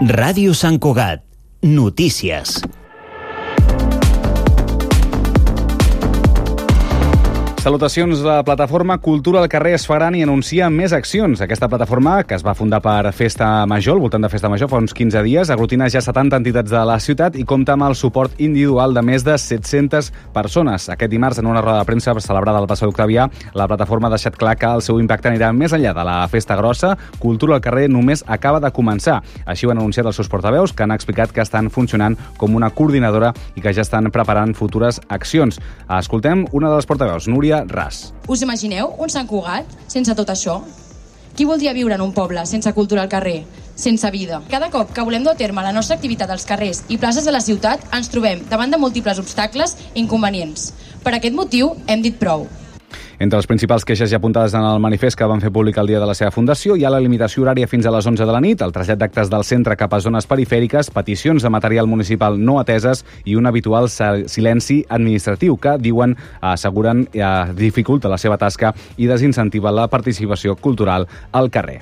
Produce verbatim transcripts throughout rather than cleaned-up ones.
Ràdio Sant Cugat. Notícies. Salutacions. La plataforma Cultura al carrer es faran i anuncia més accions. Aquesta plataforma, que es va fundar per Festa Major, al voltant de Festa Major, fa uns quinze dies, aglutina ja setanta entitats de la ciutat i compta amb el suport individual de més de set-centes persones. Aquest dimarts, en una roda de premsa celebrada al Passeig Octavià, la plataforma ha deixat clar que el seu impacte anirà més enllà de la festa grossa. Cultura al carrer només acaba de començar. Així ho han anunciat els seus portaveus, que han explicat que estan funcionant com una coordinadora i que ja estan preparant futures accions. Escoltem una de les portaveus, Núria Ras. Us imagineu un Sant Cugat sense tot això? Qui voldria viure en un poble sense cultura al carrer, sense vida? Cada cop que volem dur a terme la nostra activitat als carrers i places de la ciutat ens trobem davant de múltiples obstacles i inconvenients. Per aquest motiu hem dit prou. Entre les principals queixes ja apuntades en el manifest que van fer públic el dia de la seva fundació hi ha la limitació horària fins a les onze de la nit, el trasllat d'actes del centre cap a zones perifèriques, peticions de material municipal no ateses i un habitual silenci administratiu que, diuen, asseguren, dificulta la seva tasca i desincentiva la participació cultural al carrer.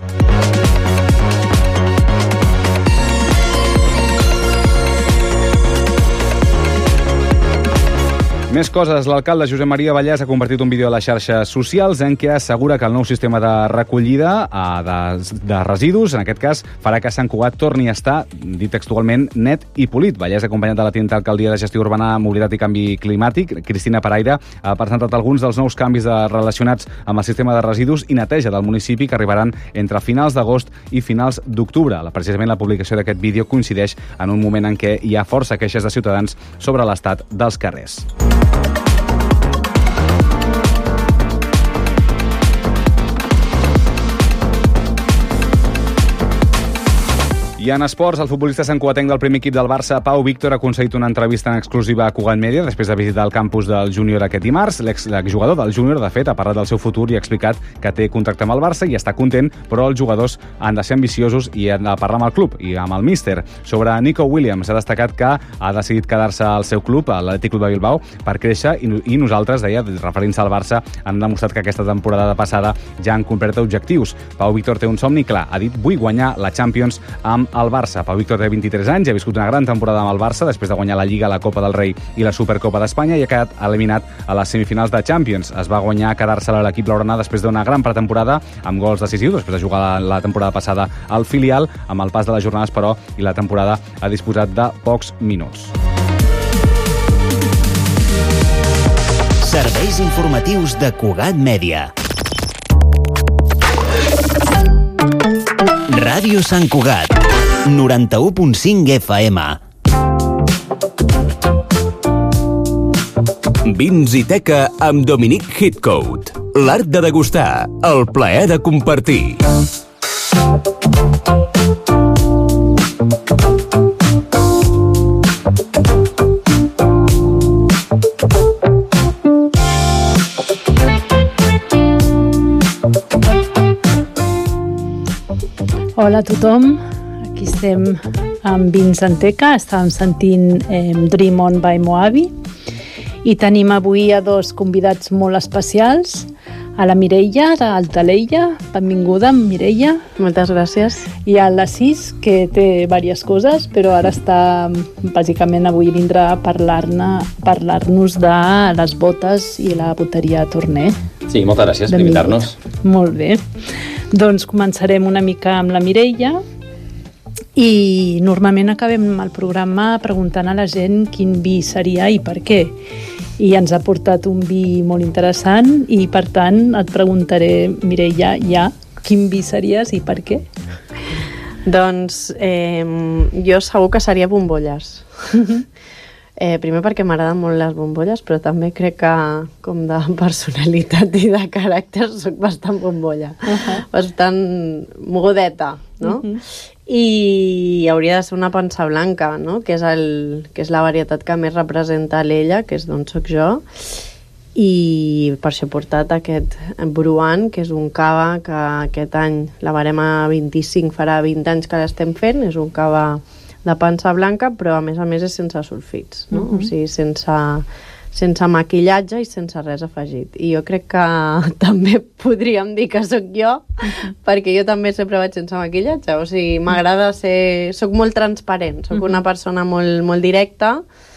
Més coses. L'alcalde Josep Maria Vallès ha compartit un vídeo a les xarxes socials en què assegura que el nou sistema de recollida de, de residus, en aquest cas, farà que Sant Cugat torni a estar, dit textualment, net i polit. Vallès, acompanyat de la tinent d'Alcaldia de Gestió Urbana, Mobilitat i Canvi Climàtic, Cristina Paraire, ha presentat alguns dels nous canvis de, relacionats amb el sistema de residus i neteja del municipi que arribaran entre finals d'agost i finals d'octubre. Precisament la publicació d'aquest vídeo coincideix en un moment en què hi ha força queixes de ciutadans sobre l'estat dels carrers. I en esports, el futbolista santcugatenc del primer equip del Barça, Pau Víctor, ha aconseguit una entrevista en exclusiva a Cugat Mèdia després de visitar el campus del júnior aquest dimarts. L'exjugador del júnior, de fet, ha parlat del seu futur i ha explicat que té contracte amb el Barça i està content, però els jugadors han de ser ambiciosos i han de parlar amb el club i amb el míster. Sobre Nico Williams, ha destacat que ha decidit quedar-se al seu club, a l'Atlètic Club de Bilbao, per créixer i nosaltres, deia, referint-se al Barça, han demostrat que aquesta temporada passada ja han complert objectius. Pau Víctor té un somni clar, ha dit, vull guanyar la Champions amb el Barça. Pau Víctor té vint-i-tres anys i ha viscut una gran temporada amb el Barça després de guanyar la Lliga, la Copa del Rei i la Supercopa d'Espanya i ha quedat eliminat a les semifinals de Champions. Es va guanyar a quedar-se a l'equip blaugrana després d'una gran pretemporada amb gols decisius, després de jugar la, la temporada passada al filial, amb el pas de les jornades, però, i la temporada ha disposat de pocs minuts. Serveis informatius de Cugat Mèdia. Ràdio Sant Cugat, noranta-u punt cinc F M. Vins i teca amb Dominic Hitcoat. L'art de degustar, el plaer de compartir. Hola a tothom, aquí estem amb Vins en Teca, estàvem sentint eh, Dream On by Moabi i tenim avui a dos convidats molt especials, a la Mireia d'Altaleia. Benvinguda, Mireia. Moltes gràcies. I a l'Assís, que té diverses coses, però ara està, bàsicament avui vindrà a parlar-ne, parlar-nos de les botes i la boteria Torner. Sí, moltes gràcies per invitar-nos. Molt bé. Doncs començarem una mica amb la Mireia i normalment acabem el programa preguntant a la gent quin vi seria i per què. I ens ha portat un vi molt interessant i, per tant, et preguntaré, Mireia, ja, quin vi series i per què? Doncs eh, jo segur que seria bombolles. Eh, primer perquè m'agraden molt les bombolles, però també crec que com de personalitat i de caràcter soc bastant bombolla. Uh-huh. Bastant mogudeta, no? Uh-huh. I hauria de ser una pansa blanca, no? Que és, el, que és la varietat que més representa l'ella, que és d'on soc jo. I per això he portat aquest Bruant, que és un cava que aquest any la barema vint-i-cinc farà vint anys que l'estem fent. És un cava de pansa blanca, però a més a més és sense sulfits, no? Uh-huh. O sigui, sense, sense maquillatge i sense res afegit. I jo crec que també podríem dir que sóc jo, uh-huh. perquè jo també sempre vaig sense maquillatge. O sigui, m'agrada ser... Soc molt transparent, soc uh-huh. una persona molt, molt directa,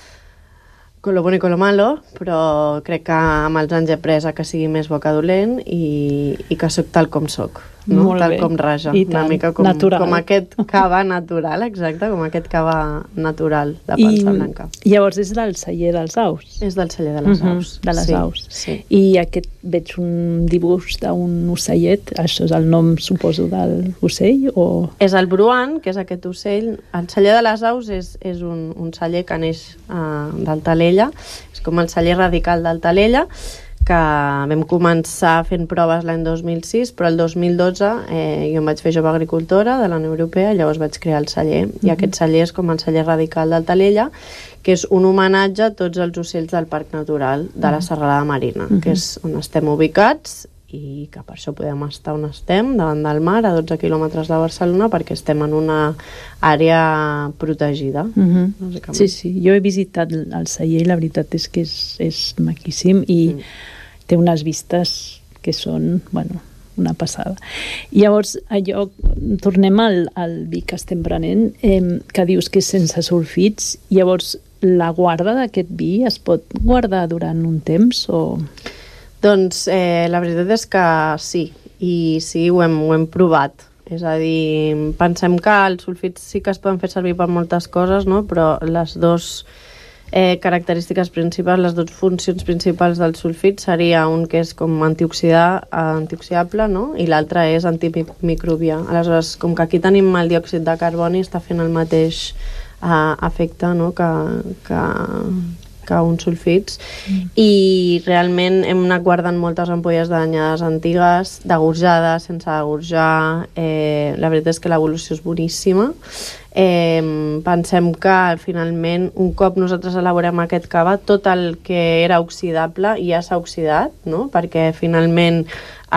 con lo bueno i con lo malo, però crec que amb els anys he après que sigui més bo que dolent i, i que sóc tal com sóc, no? Molt tal bé. com raja. I una tant. mica com, Natural. com aquest cava natural, exacte, com aquest cava natural de pansa I, blanca. Llavors és del celler dels aus. És del celler de les uh-huh. aus. De les sí, aus. Sí. I aquest veig un dibuix d'un ocellet, això és el nom, suposo, del ocell? O... És el bruant, que és aquest ocell. El celler de les aus és, és un, un celler que neix uh, d'Altalella, és com el celler radical d'Altalella, que vam començar fent proves l'any dos mil sis, però el dos mil dotze eh, jo em vaig fer jove agricultora de la Unió Europea, llavors vaig crear el celler. Mm-hmm. I aquest celler és com el celler radical d'Altalella, que és un homenatge a tots els ocells del Parc Natural de la Serralada Marina, mm-hmm. que és on estem ubicats, i que per això podem estar on estem, davant del mar, a dotze quilòmetres de Barcelona, perquè estem en una àrea protegida. Mm-hmm. Sí, sí, jo he visitat el celler i la veritat és que és, és maquíssim i mm. té unes vistes que són, bueno, una passada. I llavors, allò, tornem al, al vi que estem prenent, eh, que dius que és sense sulfits, llavors la guarda d'aquest vi es pot guardar durant un temps o... Doncs eh, la veritat és que sí, i sí, ho hem, ho hem provat. És a dir, pensem que els sulfits sí que es poden fer servir per moltes coses, no? Però les dues eh, característiques principals, les dues funcions principals del sulfit seria un que és com antioxidar, antioxidable, no? I l'altre és antimicrobià. Aleshores, com que aquí tenim el diòxid de carboni, està fent el mateix eh, efecte, no? que... que que uns sulfits, mm. i realment hem anat guardant moltes ampolles de danyades antigues, degorjades, sense degorjar. Eh, la veritat és que l'evolució és boníssima. Eh, pensem que finalment, un cop nosaltres elaborem aquest cava, tot el que era oxidable ja s'ha oxidat, no? Perquè finalment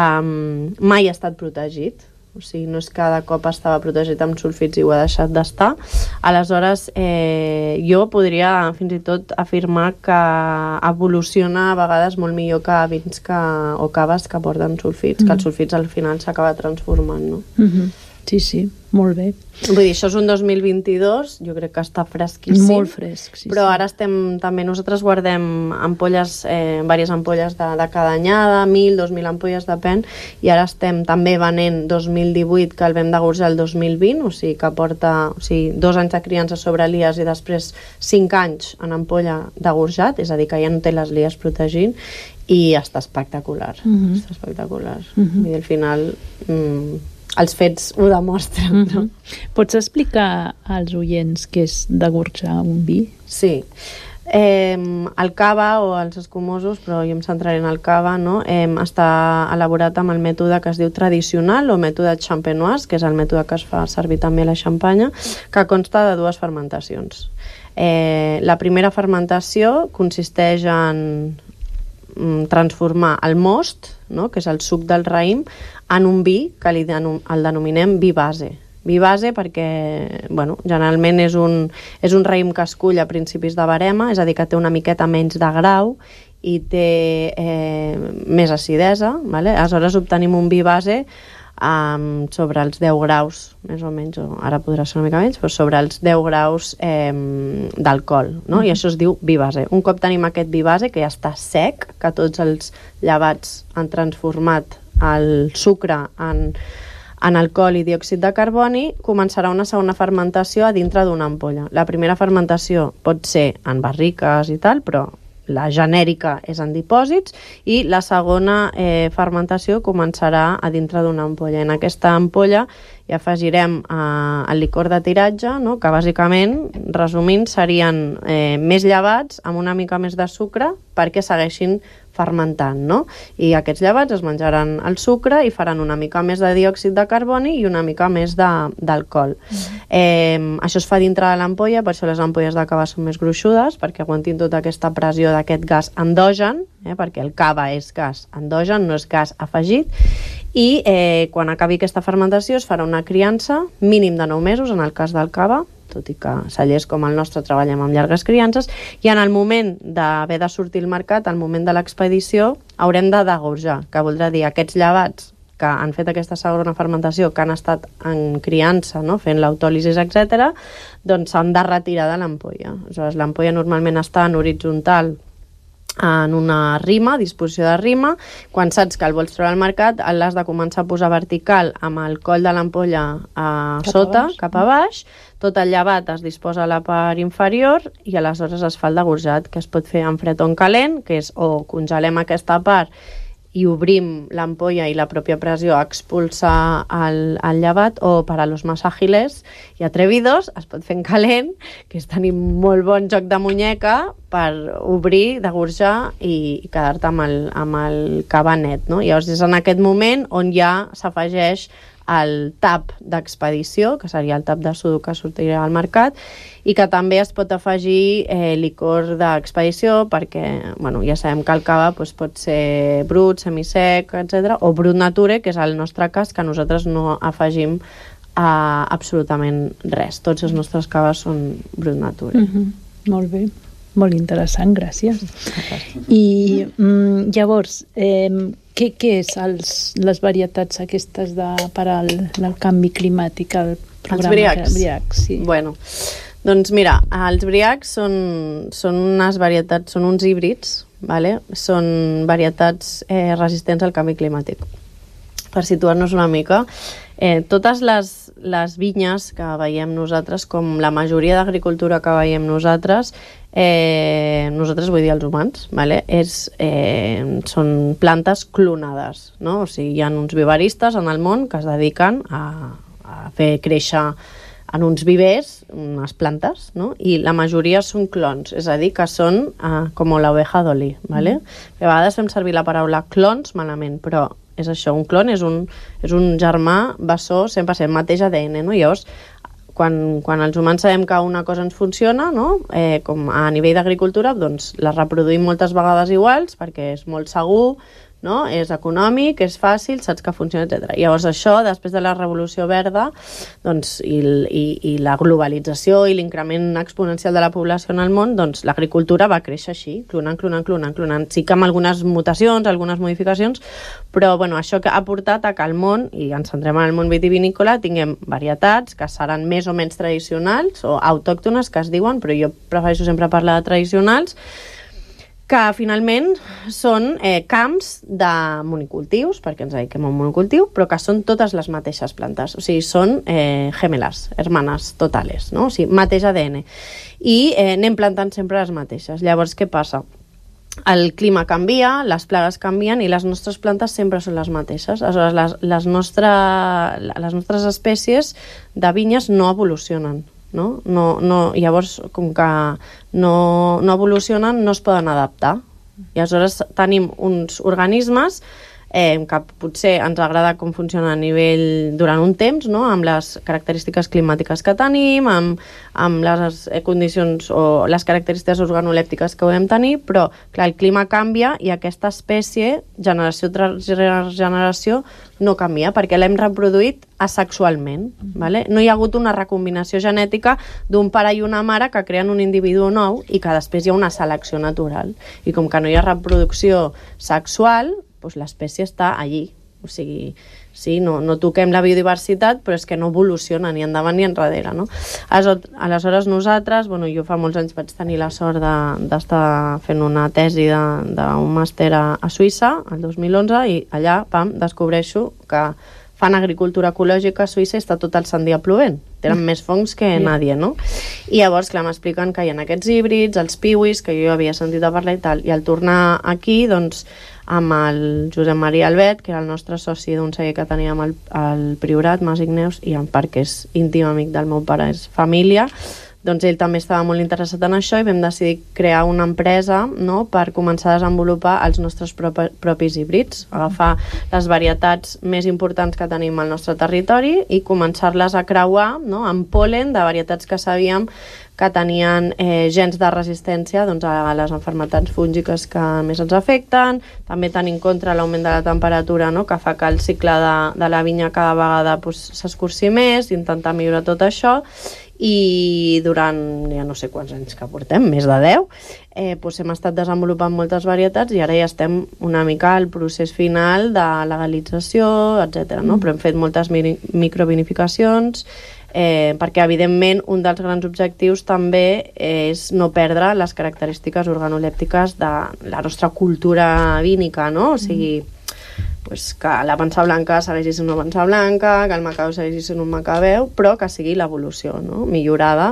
eh, mai ha estat protegit. O sigui, no és que cada cop estava protegit amb sulfits i ho ha deixat d'estar. Aleshores, eh, jo podria fins i tot afirmar que evoluciona a vegades molt millor que vins que, o caves que porten sulfits, mm. que els sulfits al final s'acaba transformant, no? Mm-hmm. Sí, sí, molt bé. Vull dir, això és un dos mil vint-i-dos, jo crec que està fresquíssim. Molt fresc, sí. Però sí. ara estem, també nosaltres guardem ampolles, eh, diverses ampolles de, de cada anyada, mil, dos mil ampolles, depèn, i ara estem també venent dos mil divuit, que el vam degorjar el dos mil vint, o sigui que porta o sigui, dos anys de criança sobre lies i després cinc anys en ampolla degorjat, és a dir, que ja no té les lies protegint, i està espectacular. Mm-hmm. Està espectacular. Mm-hmm. I al final... Mm, els fets ho demostren. Mm-hmm. No? Pots explicar als oients què és degorjar un vi? Sí. Eh, el cava o els escumosos, però jo em centraré en el cava, no? eh, està elaborat amb el mètode que es diu tradicional o mètode champenoise, que és el mètode que es fa servir també a la xampanya, que consta de dues fermentacions. Eh, la primera fermentació consisteix en transformar el most, no? Que és el suc del raïm, en un vi que li denom el denominem vi base. Vi base perquè, bueno, generalment és un, és un raïm que es cull a principis de barema, és a dir, que té una miqueta menys de grau i té eh, més acidesa, vale? Aleshores obtenim un vi base Um, sobre els deu graus, més o menys, o ara podrà ser una mica menys, però sobre els deu graus eh, d'alcohol, no? Mm-hmm. I això es diu vi base. Un cop tenim aquest vi base, que ja està sec, que tots els llevats han transformat el sucre en, en alcohol i diòxid de carboni, començarà una segona fermentació a dintre d'una ampolla. La primera fermentació pot ser en barriques i tal, però la genèrica és en dipòsits, i la segona eh, fermentació començarà a dintre d'una ampolla. En aquesta ampolla hi afegirem eh, el licor de tiratge, no? Que bàsicament, resumint, serien eh, més llevats amb una mica més de sucre perquè segueixin fermentant, no? I aquests llevats es menjaran el sucre i faran una mica més de diòxid de carboni i una mica més d'alcohol. Mm. Eh, això es fa dintre de l'ampolla, per això les ampolles de cava són més gruixudes, perquè aguantin tota aquesta pressió d'aquest gas endogen, eh, perquè el cava és gas endogen, no és gas afegit, i eh, quan acabi aquesta fermentació es farà una criança mínim de nou mesos, en el cas del cava, tot i que cellers com el nostre treballem amb llargues criances, i en el moment d'haver de sortir al mercat, al moment de l'expedició, haurem de degorjar, que voldrà dir aquests llevats que han fet aquesta segona fermentació, que han estat en criança, no? Fent l'autòlisis, etcètera, doncs s'han de retirar de l'ampolla. Aleshores, l'ampolla normalment està en horitzontal en una rima, disposició de rima. Quan saps que el vols treure al mercat, l'has de començar a posar vertical amb el coll de l'ampolla a cap sota, a cap a baix. Tot el llevat es disposa a la part inferior i aleshores es fa el degorjat, que es pot fer en fred o en calent, que és o congelem aquesta part i obrim l'ampolla i la pròpia pressió expulsa el, el llevat, o per a los más àgiles i atrevidos es pot fer en calent, que és tenir molt bon joc de muñeca per obrir, degorjar i, i quedar-te amb el, amb el cava net, no? Llavors és en aquest moment on ja s'afegeix el tap d'expedició, que seria el tap de sudo que sortirà al mercat, i que també es pot afegir eh, licor d'expedició, perquè bueno, ja sabem que el cava doncs, pot ser brut, semisec, etcètera, o brut nature, que és el nostre cas, que nosaltres no afegim a absolutament res. Tots els nostres caves són brut nature. Mm-hmm. Molt bé. Molt interessant, gràcies. I mm, llavors, eh, què, què és els, les varietats aquestes de, per al del canvi climàtic? El els briacs? briacs sí. Bueno, doncs mira, els briacs són, són unes varietats, són uns híbrids, vale? Són varietats eh, resistents al canvi climàtic. Per situar-nos una mica, eh, totes les, les vinyes que veiem nosaltres, com la majoria d'agricultura que veiem nosaltres, eh, nosaltres vull dir els humans, vale? És, eh, són plantes clonades, no? O sigui, hi ha uns vivaristes en el món que es dediquen a, a fer créixer en uns vivers unes plantes, no? I la majoria són clons, és a dir, que són eh, com l'oveja Dolly, vale? Mm. A vegades fem servir la paraula clons malament, però és això, un clon és un, és un germà bessó cent per cent mateix A D N, no? Llavors, quan, quan els humans sabem que una cosa ens funciona, no? eh, com a nivell d'agricultura, doncs la reproduïm moltes vegades iguals perquè és molt segur, no? És econòmic, és fàcil, saps que funciona, etcètera. Llavors això, després de la revolució verda, doncs, i, i, i la globalització i l'increment exponencial de la població en el món, doncs l'agricultura va créixer així, clonant, clonant, clonant, clonant. Sí que amb algunes mutacions, algunes modificacions, però bueno, això que ha portat a que el món, i ens centrem en el món vitivinícola, tinguem varietats que seran més o menys tradicionals o autòctones, que es diuen, però jo prefereixo sempre parlar de tradicionals, que finalment són eh, camps de monocultius, perquè ens dediquem a un monocultiu, però que són totes les mateixes plantes. O sigui, són eh, gemeles, hermanes totales, no? O sigui, mateix A D N. I eh, anem plantant sempre les mateixes. Llavors, què passa? El clima canvia, les plagues canvien i les nostres plantes sempre són les mateixes. Aleshores, les, les, nostre, les nostres espècies de vinyes no evolucionen. No? No, no, llavors, com que no, no evolucionen, no es poden adaptar. I aleshores tenim uns organismes eh, que potser ens agrada com funciona a nivell durant un temps, no? Amb les característiques climàtiques que tenim, amb, amb les condicions o les característiques organolèptiques que podem tenir, però clar, el clima canvia i aquesta espècie, generació tras generació, no canvia, perquè l'hem reproduït asexualment. Mm-hmm. Vale? No hi ha hagut una recombinació genètica d'un pare i una mare que creen un individu nou i que després hi ha una selecció natural. I com que no hi ha reproducció sexual, doncs l'espècie està allí. O sigui, sí, no, no toquem la biodiversitat, però és que no evoluciona ni endavant ni enrere, no? Aleshores nosaltres, bueno, jo fa molts anys vaig tenir la sort d'estar de, fent una tesi d'un màster a, a Suïssa, el dos mil onze, i allà, pam, descobreixo que fan agricultura ecològica a Suïssa i està tot el sant dia plovent. Tenen més fongs que nadie, no? I llavors, clar, m'expliquen que hi ha aquests híbrids, els piuis, que jo havia sentit a parlar i tal, i al tornar aquí, doncs, amb el Josep Maria Albet, que era el nostre soci d'un celler que teníem al, al Priorat, Mas Igneus, i en part que és íntim amic del meu pare, és família, doncs ell també estava molt interessat en això i vam decidir crear una empresa, no?, per començar a desenvolupar els nostres propi, propis híbrids, agafar les varietats més importants que tenim al nostre territori i començar-les a creuar, no?, amb pol·len de varietats que sabíem que tenien eh, gens de resistència doncs, a les malalties fúngiques que més ens afecten, també tenint en compte l'augment de la temperatura, no? Que fa que el cicle de, de la vinya cada vegada pues, s'escurci més, intentar millorar tot això, i durant, ja no sé quants anys que portem, més de deu, eh, doncs hem estat desenvolupant moltes varietats i ara ja estem una mica al procés final de legalització, etcètera. No? Mm. Però hem fet moltes microvinificacions, eh, perquè evidentment un dels grans objectius també és no perdre les característiques organolèptiques de la nostra cultura vínica, no? O sigui, pues, que la pansa blanca segueixi sent una pansa blanca, que el macabeu segueixi sent un macabeu, però que sigui l'evolució, no? Millorada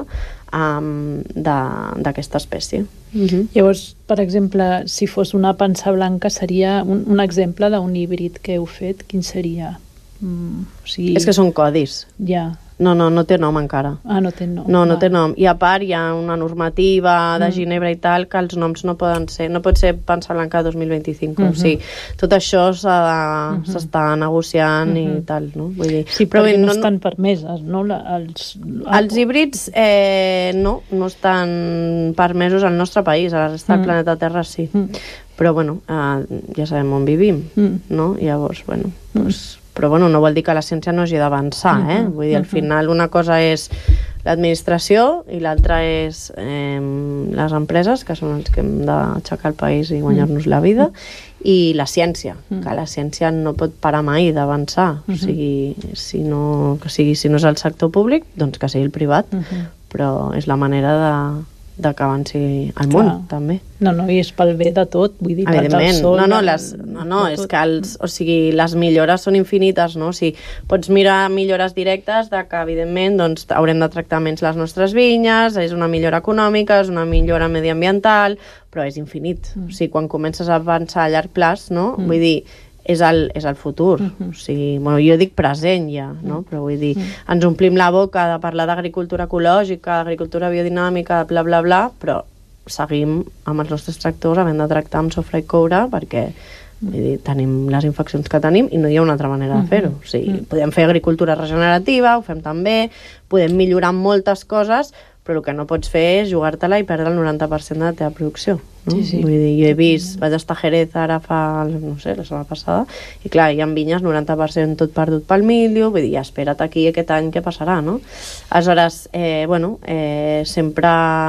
um, d'aquesta espècie. Uh-huh. Llavors, per exemple, si fos una pansa blanca, seria un, un exemple d'un híbrid que heu fet, quin seria? Mm, o sigui... És que són codis. Ja. No, no, no té nom encara. Ah, no té nom. No, no té nom. I a part hi ha una normativa de Ginebra i tal que els noms no poden ser, no pot ser pansa blanca dos mil vint-i-cinc. Uh-huh. O sigui, tot això s'està uh-huh. negociant uh-huh. i tal, no? Vull dir, sí, però perquè no, no estan permeses, no? La, els... els híbrids eh, no, no estan permesos al nostre país, a la resta uh-huh. del planeta Terra sí. Uh-huh. Però, bueno, eh, ja sabem on vivim, uh-huh. no? Llavors, bueno, uh-huh. doncs... Però bueno, no vol dir que la ciència no hagi d'avançar, eh? Uh-huh. Vull dir, al final una cosa és l'administració i l'altra és eh, les empreses, que són els que hem d'aixecar el país i guanyar-nos la vida, i la ciència, uh-huh. que la ciència no pot parar mai d'avançar. Uh-huh. O sigui, si no, que sigui, si no és el sector públic, doncs que sigui el privat, uh-huh. però és la manera de... de que avanci el món, clar. També. No, no, i és pel bé de tot, vull dir, evidentment, sol, no, no, les, no, no és tot. Que els, o sigui, les millores són infinites, no? O sigui, pots mirar millores directes de que, evidentment, doncs, haurem de tractar menys les nostres vinyes, és una millora econòmica, és una millora mediambiental, però és infinit. Mm. O sigui, quan comences a avançar a llarg plaç, no? Mm. Vull dir, és el, és el futur. Uh-huh. O sigui, bueno, jo dic present ja, no? Però vull dir, uh-huh. ens omplim la boca de parlar d'agricultura ecològica, d'agricultura biodinàmica, bla, bla, bla, però seguim amb els nostres tractors havent de tractar amb sofre i coure perquè vull dir, tenim les infeccions que tenim i no hi ha una altra manera de fer-ho. O sigui, uh-huh. podem fer agricultura regenerativa, ho fem també, podem millorar moltes coses, però el que no pots fer és jugar-te-la i perdre el noranta per cent de la teva producció. No? Sí, sí. Vull dir, jo he vist, vaig estar a Jerez ara fa, no sé, la setmana passada, i clar, hi ha vinyes noranta per cent tot perdut pel míldio, vull dir, ja espera't aquí aquest any què passarà, no? Aleshores, eh, bueno, eh, sempre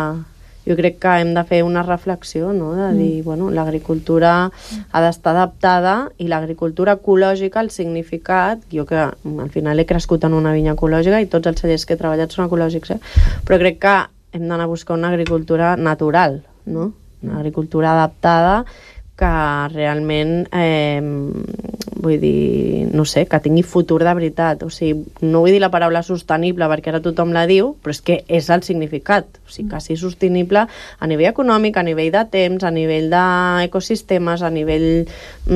jo crec que hem de fer una reflexió, no? De dir, mm. bueno, l'agricultura ha d'estar adaptada i l'agricultura ecològica, el significat, jo que al final he crescut en una vinya ecològica i tots els cellers que he treballat són ecològics, eh? Però crec que hem d'anar a buscar una agricultura natural, no? Una agricultura adaptada que realment, eh, vull dir, no sé, que tingui futur de veritat. O sigui, no vull dir la paraula sostenible perquè ara tothom la diu, però és que és el significat. O sigui, que sigui sostenible a nivell econòmic, a nivell de temps, a nivell d'ecosistemes, a nivell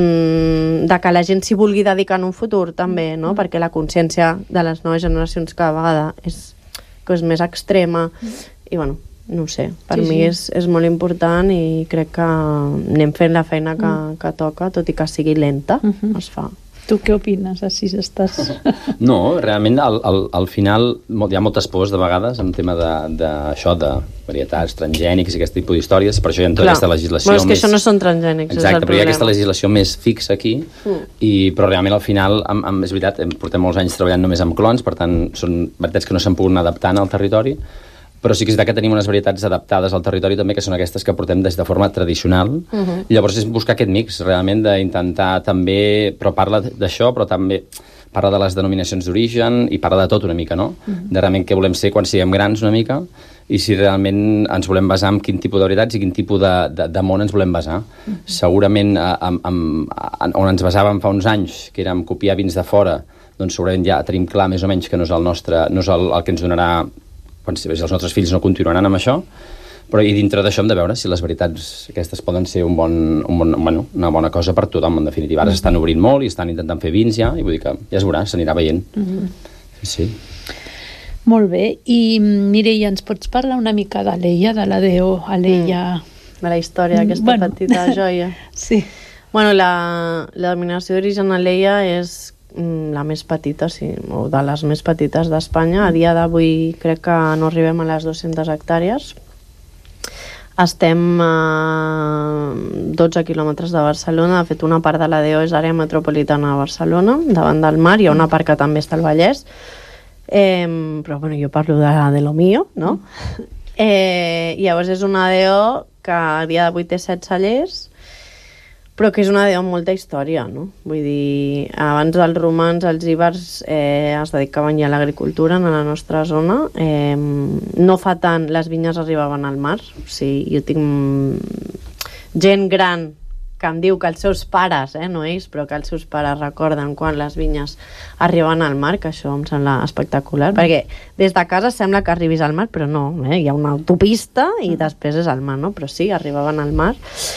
mm, de que la gent s'hi vulgui dedicar en un futur també, no? Perquè la consciència de les noves generacions cada vegada és, és més extrema i, bueno, no sé, per sí, mi sí. És, és molt important i crec que anem fent la feina que, mm. que toca, tot i que sigui lenta, uh-huh. es fa. Tu què opines, així estàs? No, realment al, al, al final hi ha moltes pors de vegades en tema d'això, de, de varietats transgènics i aquest tipus d'històries, per això hi ha tota Clar. Aquesta legislació bueno, és que més... això no són transgènics, exacte, és el però problema. Hi ha aquesta legislació més fixa aquí, mm. i, però realment al final, amb, amb, és veritat, portem molts anys treballant només amb clons, per tant són varietats que no s'han pogut anar adaptant al territori, però sí que és veritat que tenim unes varietats adaptades al territori també, que són aquestes que portem des de forma tradicional. Uh-huh. I llavors és buscar aquest mix, realment, d'intentar també... Però parla d'això, però també parla de les denominacions d'origen i parla de tot una mica, no? Uh-huh. De realment què volem ser quan siguem grans una mica i si realment ens volem basar en quin tipus de varietats i quin tipus de, de, de món ens volem basar. Uh-huh. Segurament amb, amb, amb, on ens basàvem fa uns anys, que érem copiar vins de fora, doncs segurament ja tenim clar més o menys que no és el nostre, no és el, el que ens donarà... quan els nostres fills no continuaran amb això, però i dintre d'això hem de veure si les veritats aquestes poden ser un bon, un bon, bueno, una bona cosa per tothom, en definitiva. Ara s'estan obrint molt i estan intentant fer vins ja, i vull dir que ja es veurà, s'anirà veient. Mm-hmm. Sí. Molt bé, i Mireia, ens pots parlar una mica de l'Aleia, de la D O Aleia? Mm. De la història d'aquesta bueno. petita joia. Sí. Bueno, la, la denominació d'origen Aleia és la més petita, sí, o de les més petites d'Espanya. A dia d'avui crec que no arribem a les dues-centes hectàrees. Estem a dotze quilòmetres de Barcelona. De fet, una part de l'A D O és àrea metropolitana de Barcelona, davant del mar. Hi ha una part que també està al Vallès. Eh, però, bueno, jo parlo de, de lo mío, no? Eh, llavors, és una A D O que a dia d'avui té set cellers, però que és una A D O amb molta història, no? Vull dir, abans dels romans, els ibers eh, es dedicaven ja a l'agricultura en la nostra zona. Eh, no fa tant, les vinyes arribaven al mar. O sigui, jo tinc gent gran que em diu que els seus pares, eh, no ells, però que els seus pares recorden quan les vinyes arriben al mar, que això em sembla espectacular, perquè des de casa sembla que arribis al mar, però no, eh? Hi ha una autopista i després és al mar, no? Però sí, arribaven al mar.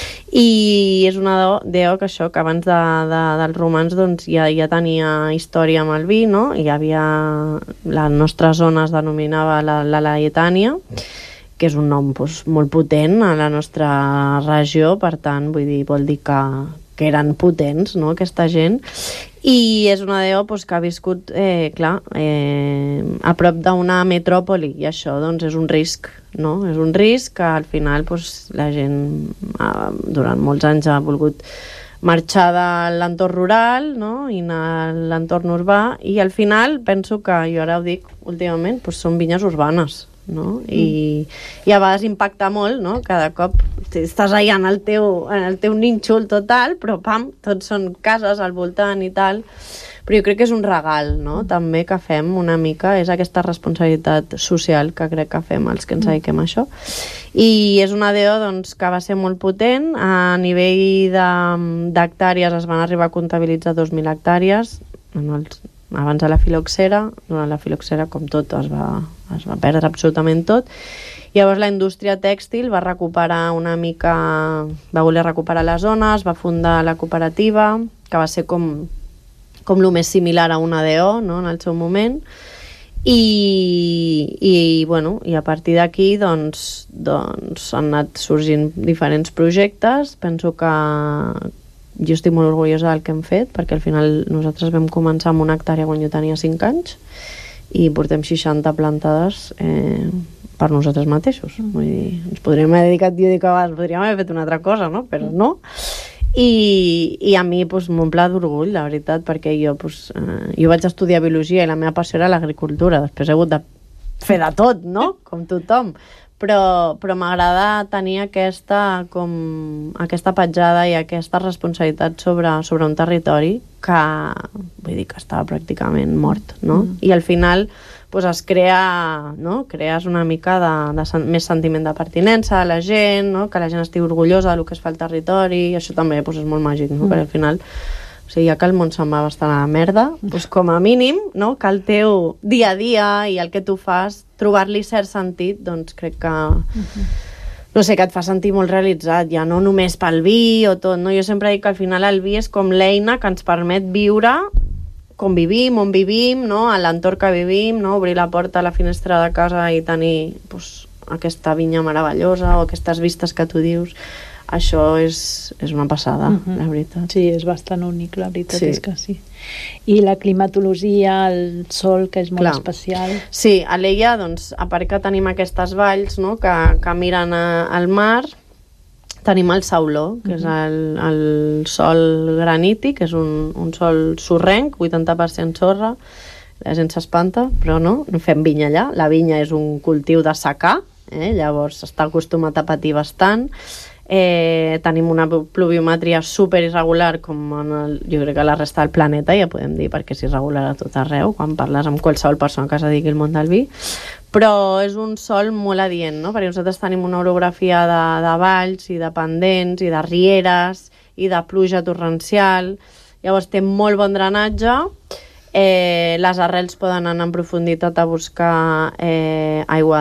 I és una D O que això, que abans de, de, dels romans doncs, ja, ja tenia història amb el vi, no? Hi havia... La nostra zona es denominava la, la Laietània, que és un nom doncs, molt potent a la nostra regió, per tant, vull dir, vol dir que, que eren potents, no?, aquesta gent. I és una D O doncs, que ha viscut, eh, clar, eh, a prop d'una metròpoli, i això doncs, és un risc, no? És un risc que al final doncs, la gent ha, durant molts anys ha volgut marxar de l'entorn rural, no?, i anar a l'entorn urbà, i al final penso que, jo ara ho dic últimament, doncs, són vinyes urbanes, no? I, mm. i a vegades impacta molt, no? Cada cop estàs allà en el teu, en el teu nínxol total, però pam, tots són cases al voltant i tal, però jo crec que és un regal, no? També que fem una mica, és aquesta responsabilitat social que crec que fem els que ens dediquem a això, i és una D O doncs, que va ser molt potent. A nivell d'hectàrees es van arribar a comptabilitzar dos mil hectàrees en els abans de la filoxera. Durant la filoxera, com tot, es va, es va perdre absolutament tot. Llavors la indústria tèxtil va recuperar una mica, va voler recuperar les zones, va fundar la cooperativa, que va ser com, com el més similar a una D O, no?, en el seu moment. I, i, bueno, i a partir d'aquí doncs, doncs han anat sorgint diferents projectes. Penso que jo estic molt orgullosa del que hem fet, perquè al final nosaltres vam començar amb una hectàrea quan jo tenia cinc anys i portem seixanta plantades eh, per nosaltres mateixos. Vull dir, ens podríem haver dedicat, jo dic abans, podríem haver fet una altra cosa, no? Però no. I, i a mi pues, m'omple d'orgull, la veritat, perquè jo, pues, eh, jo vaig estudiar biologia i la meva passió era l'agricultura. Després he hagut de fer de tot, no? Com tothom. Però, però m'agrada tenir aquesta, com, aquesta petjada i aquesta responsabilitat sobre, sobre un territori que, vull dir, que estava pràcticament mort, no? Mm. I al final pues, es crea, no? Crees una mica de, de sen més sentiment de pertinença a la gent, no? Que la gent estigui orgullosa del que es fa al territori, i això també pues, és molt màgic, no? Mm. Perquè al final, o sigui, ja que el món se'n va bastant a la merda, doncs com a mínim, no?, que el teu dia a dia i el que tu fas, trobar-li cert sentit, doncs crec que, uh-huh. no sé, que et fa sentir molt realitzat, ja no només pel vi o tot, no? Jo sempre dic que al final el vi és com l'eina que ens permet viure com vivim, on vivim, no?, a l'entorn que vivim, no?, obrir la porta a la finestra de casa i tenir pues, aquesta vinya meravellosa o aquestes vistes que tu dius. Això és, és una passada, uh-huh. la veritat. Sí, és bastant únic, la veritat sí. és que sí. I la climatologia, el sol, que és molt Clar. especial. Sí, a l'Ella, doncs, a part que tenim aquestes valls, no?, que, que miren a, al mar, tenim el sauló, que uh-huh. és el, el sol granític, que és un, un sol sorrenc, vuitanta per cent sorra, la gent s'espanta, però no, no fem vinya allà. La vinya és un cultiu de secà, eh? Llavors està acostumat a patir bastant. Eh, tenim una pluviometria super irregular, com en el, jo crec que la resta del planeta, ja podem dir, perquè és irregular a tot arreu quan parles amb qualsevol persona que es dediqui al món del vi, però és un sol molt adient, no? Perquè nosaltres tenim una orografia de, de valls i de pendents i de rieres i de pluja torrencial, llavors té molt bon drenatge. Eh, les arrels poden anar en profunditat a buscar eh, aigua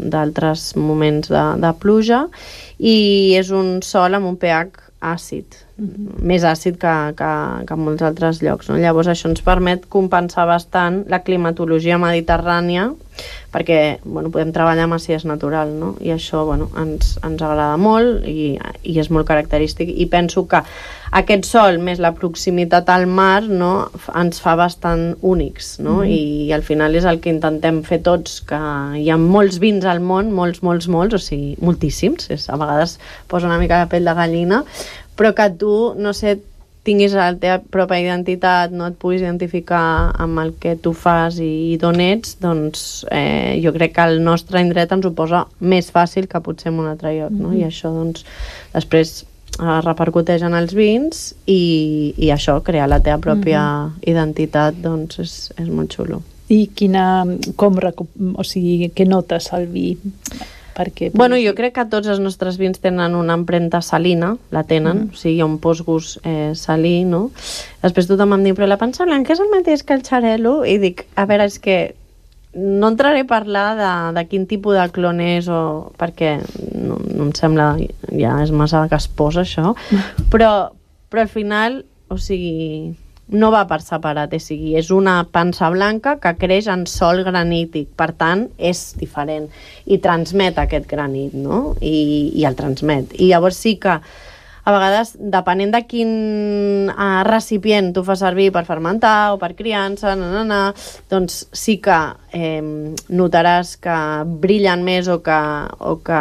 d'altres moments de, de pluja, i és un sol amb un pH àcid, mm-hmm. més àcid que, que, que en molts altres llocs, no? Llavors això ens permet compensar bastant la climatologia mediterrània, perquè bueno, podem treballar amb àcides natural, no? I això bueno, ens, ens agrada molt i, i és molt característic, i penso que aquest sol més la proximitat al mar, no, ens fa bastant únics, no? Mm. I, i al final és el que intentem fer tots, que hi ha molts vins al món, molts, molts, molts, o sigui, moltíssims, és, a vegades posa una mica de pell de gallina, però que tu, no sé, tinguis la teva pròpia identitat, no et puguis identificar amb el que tu fas i, i d'on ets, doncs eh, jo crec que el nostre indret ens ho posa més fàcil que potser en un altre lloc, no? Mm-hmm. I això, doncs, després eh, repercuteix en els vins i, i això, crear la teva pròpia mm-hmm. identitat, doncs és, és molt xulo. I quina, com, o sigui, què notes al vi? Perquè, bueno, jo crec que tots els nostres vins tenen una empremta salina, la tenen, mm. o sigui, hi ha un postgust eh, salí, no? Després tothom em diu, però la pansa blanca és el mateix que el xarel·lo? I dic, a veure, és que no entraré a parlar de, de quin tipus de clon és, o, perquè no, no em sembla, ja és massa que es posa això, però, però al final, o sigui, no va per separat, o sigui, és una pansa blanca que creix en sòl granític, per tant, és diferent i transmet aquest granit, no? I, i el transmet. I llavors sí que a vegades, depenent de quin uh, recipient tu fas servir per fermentar o per criança, na, na, na, doncs sí que eh, notaràs que brillen més o que, o que,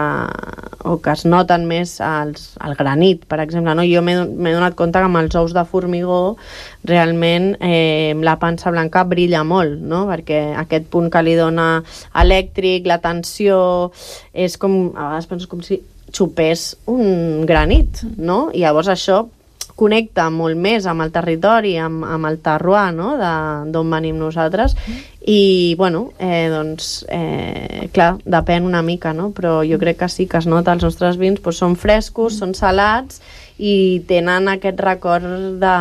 o que es noten més els, el granit, per exemple. No? Jo m'he donat compte que amb els ous de formigó realment eh, la pansa blanca brilla molt, no? Perquè aquest punt que li dona elèctric, la tensió, és com, a vegades penso com si xupés un granit, no? I llavors això connecta molt més amb el territori, amb, amb el terroir, no? D'on venim nosaltres, i, bueno, eh, doncs, eh, clar, depèn una mica, no? Però jo crec que sí que es nota, els nostres vins doncs, són frescos, són salats, i tenen aquest record de,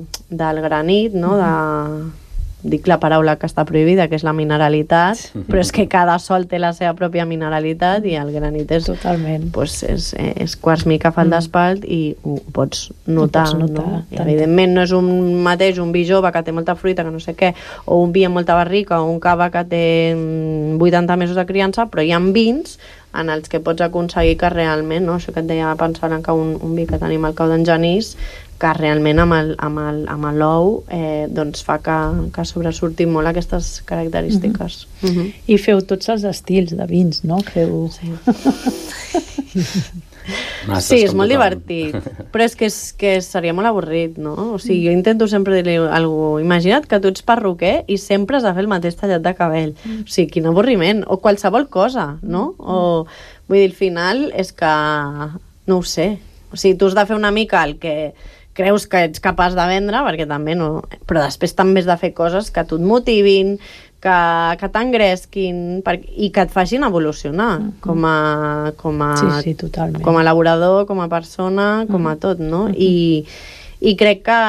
del granit, no? De... dic la paraula que està prohibida, que és la mineralitat, però és que cada sol té la seva pròpia mineralitat i el granit és, totalment. Pues és, és quarts mica faldespalt i ho pots notar. Ho pots notar, no? I, evidentment no és un mateix un vi jove que té molta fruita, que no sé què, o un vi amb molta barrica, o un cava que té vuitanta mesos de criança, però hi ha vins en els que pots aconseguir que realment, no? Això que et deia pensar en que un, un vi que tenim al Cau d'en Genís, que realment amb el, amb el, amb l'ou eh, doncs fa que, que sobresurtin molt aquestes característiques. Uh-huh. Uh-huh. I feu tots els estils de vins, no? Feu... Sí. Sí, és molt divertit, però és que, és que seria molt avorrit, no? O sigui, jo intento sempre dir-li a algú, imagina't que tu ets perruquer i sempre has de fer el mateix tallat de cabell. O sigui, quin avorriment, o qualsevol cosa, no? O, vull dir, al final és que, no ho sé, o sigui, tu has de fer una mica el que creus que ets capaç de vendre, perquè també no... Però després també has de fer coses que tu et motivin, que, que t'engresquin per, i que et facin evolucionar uh-huh. com a, com a, sí, sí, totalment. Com a elaborador, com a persona, com a tot, no? Uh-huh. I, i crec que,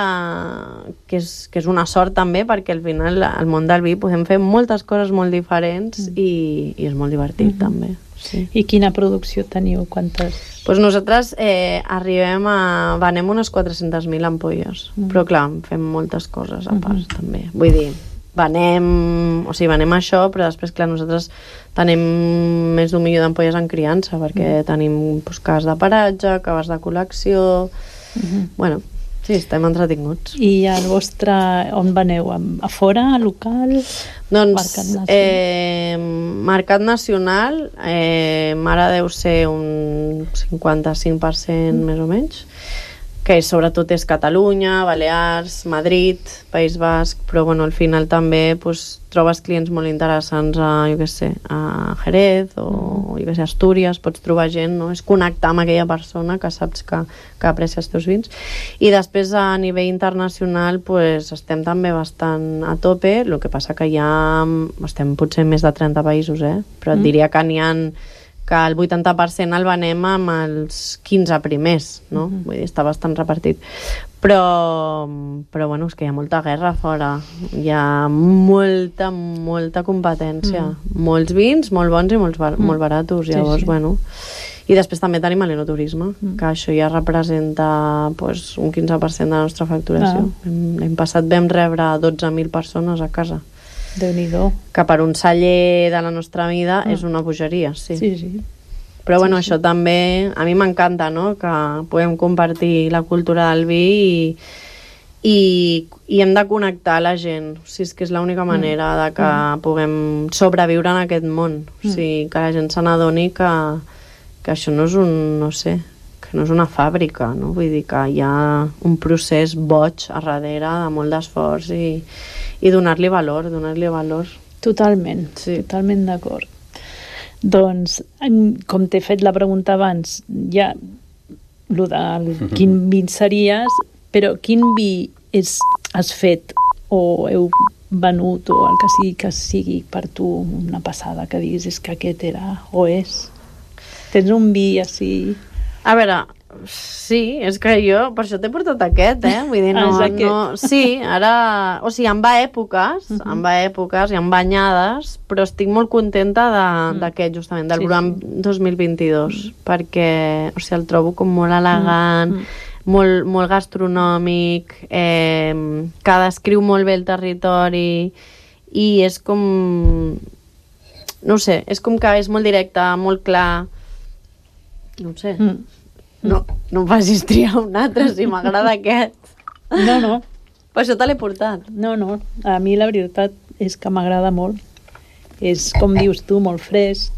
que, és, que és una sort també, perquè al final al món del vi podem fer moltes coses molt diferents uh-huh. i, i és molt divertit uh-huh. també. Sí. I quina producció teniu? Quantes? Pues nosaltres eh, arribem a... venem unes quatre-centes mil ampolles, mm. però clar, fem moltes coses a part, mm-hmm. també. Vull dir, venem... O sigui, venem això, però després, clar, nosaltres tenim més d'un milió d'ampolles en criança, perquè mm. tenim pues, caves de paratge, caves de col·lecció... Mm-hmm. Bueno, sí, estem entretinguts. I el vostre... On veneu? A fora, a local? Doncs, Mercat Nacional? Eh, Mercat Nacional, eh, ara deu ser un cinquanta-cinc per cent mm. més o menys, que sobretot és Catalunya, Balears, Madrid, País Basc, però bueno, al final també pues, trobes clients molt interessants a, jo què sé, a Jerez o mm. jo què sé, Astúries, pots trobar gent, no? És connectar amb aquella persona que saps que, que aprecia els teus vins. I després a nivell internacional pues, estem també bastant a tope, el que passa que ja estem potser més de trenta països, eh? Però et diria que n'hi ha que el vuitanta per cent el venem amb els quinze primers, no? Mm-hmm. Vull dir, està bastant repartit. Però, però bueno, és que hi ha molta guerra fora. Hi ha molta, molta competència. Mm. Molts vins, molt bons i molts bar- mm. molt baratos. Llavors, sí, sí. bueno... I després també tenim l'enoturisme, mm. que això ja representa pues, un quinze per cent de la nostra facturació. Ah. L'any passat vam rebre dotze mil persones a casa. Déu-n'hi-do. Que per un celler de la nostra mida ah. és una bogeria, sí. Sí, sí. Però bueno, sí, això sí. també a mi m'encanta, no?, que puguem compartir la cultura del vi i, i, i hem de connectar la gent. O sigui, és que és l'única manera de que mm. puguem sobreviure en aquest món. O sigui, que la gent se n'adoni que, que això no és un, no sé, que no és una fàbrica, no? Vull dir que hi ha un procés boig a darrere de molt d'esforç i, i donar-li valor, donar-li valor. Totalment, sí. Totalment d'acord. Doncs, com t'he fet la pregunta abans, ja lo del quin vi series, però quin vi és, has fet o heu venut o el que sigui que sigui per tu una passada, que diguis és que aquest era o és? Tens un vi així... A veure, sí, és que jo per això t'he portat aquest, eh? Vull dir, no... Ah, no sí, ara... O sigui, em va èpoques, uh -huh. em va èpoques i em banyades, però estic molt contenta d'aquest, justament, del sí, Brut sí. dos mil vint-i-dos, uh -huh. perquè, o sigui, el trobo com molt elegant, uh -huh. molt, molt gastronòmic, eh, que descriu molt bé el territori, i és com... No sé, és com que és molt directe, molt clar... No ho sé... Mm. No, no em facis triar un altre, si m'agrada aquest. No, no. Per això te l'he portat. No, no. A mi la veritat és que m'agrada molt. És, com dius tu, molt fresc.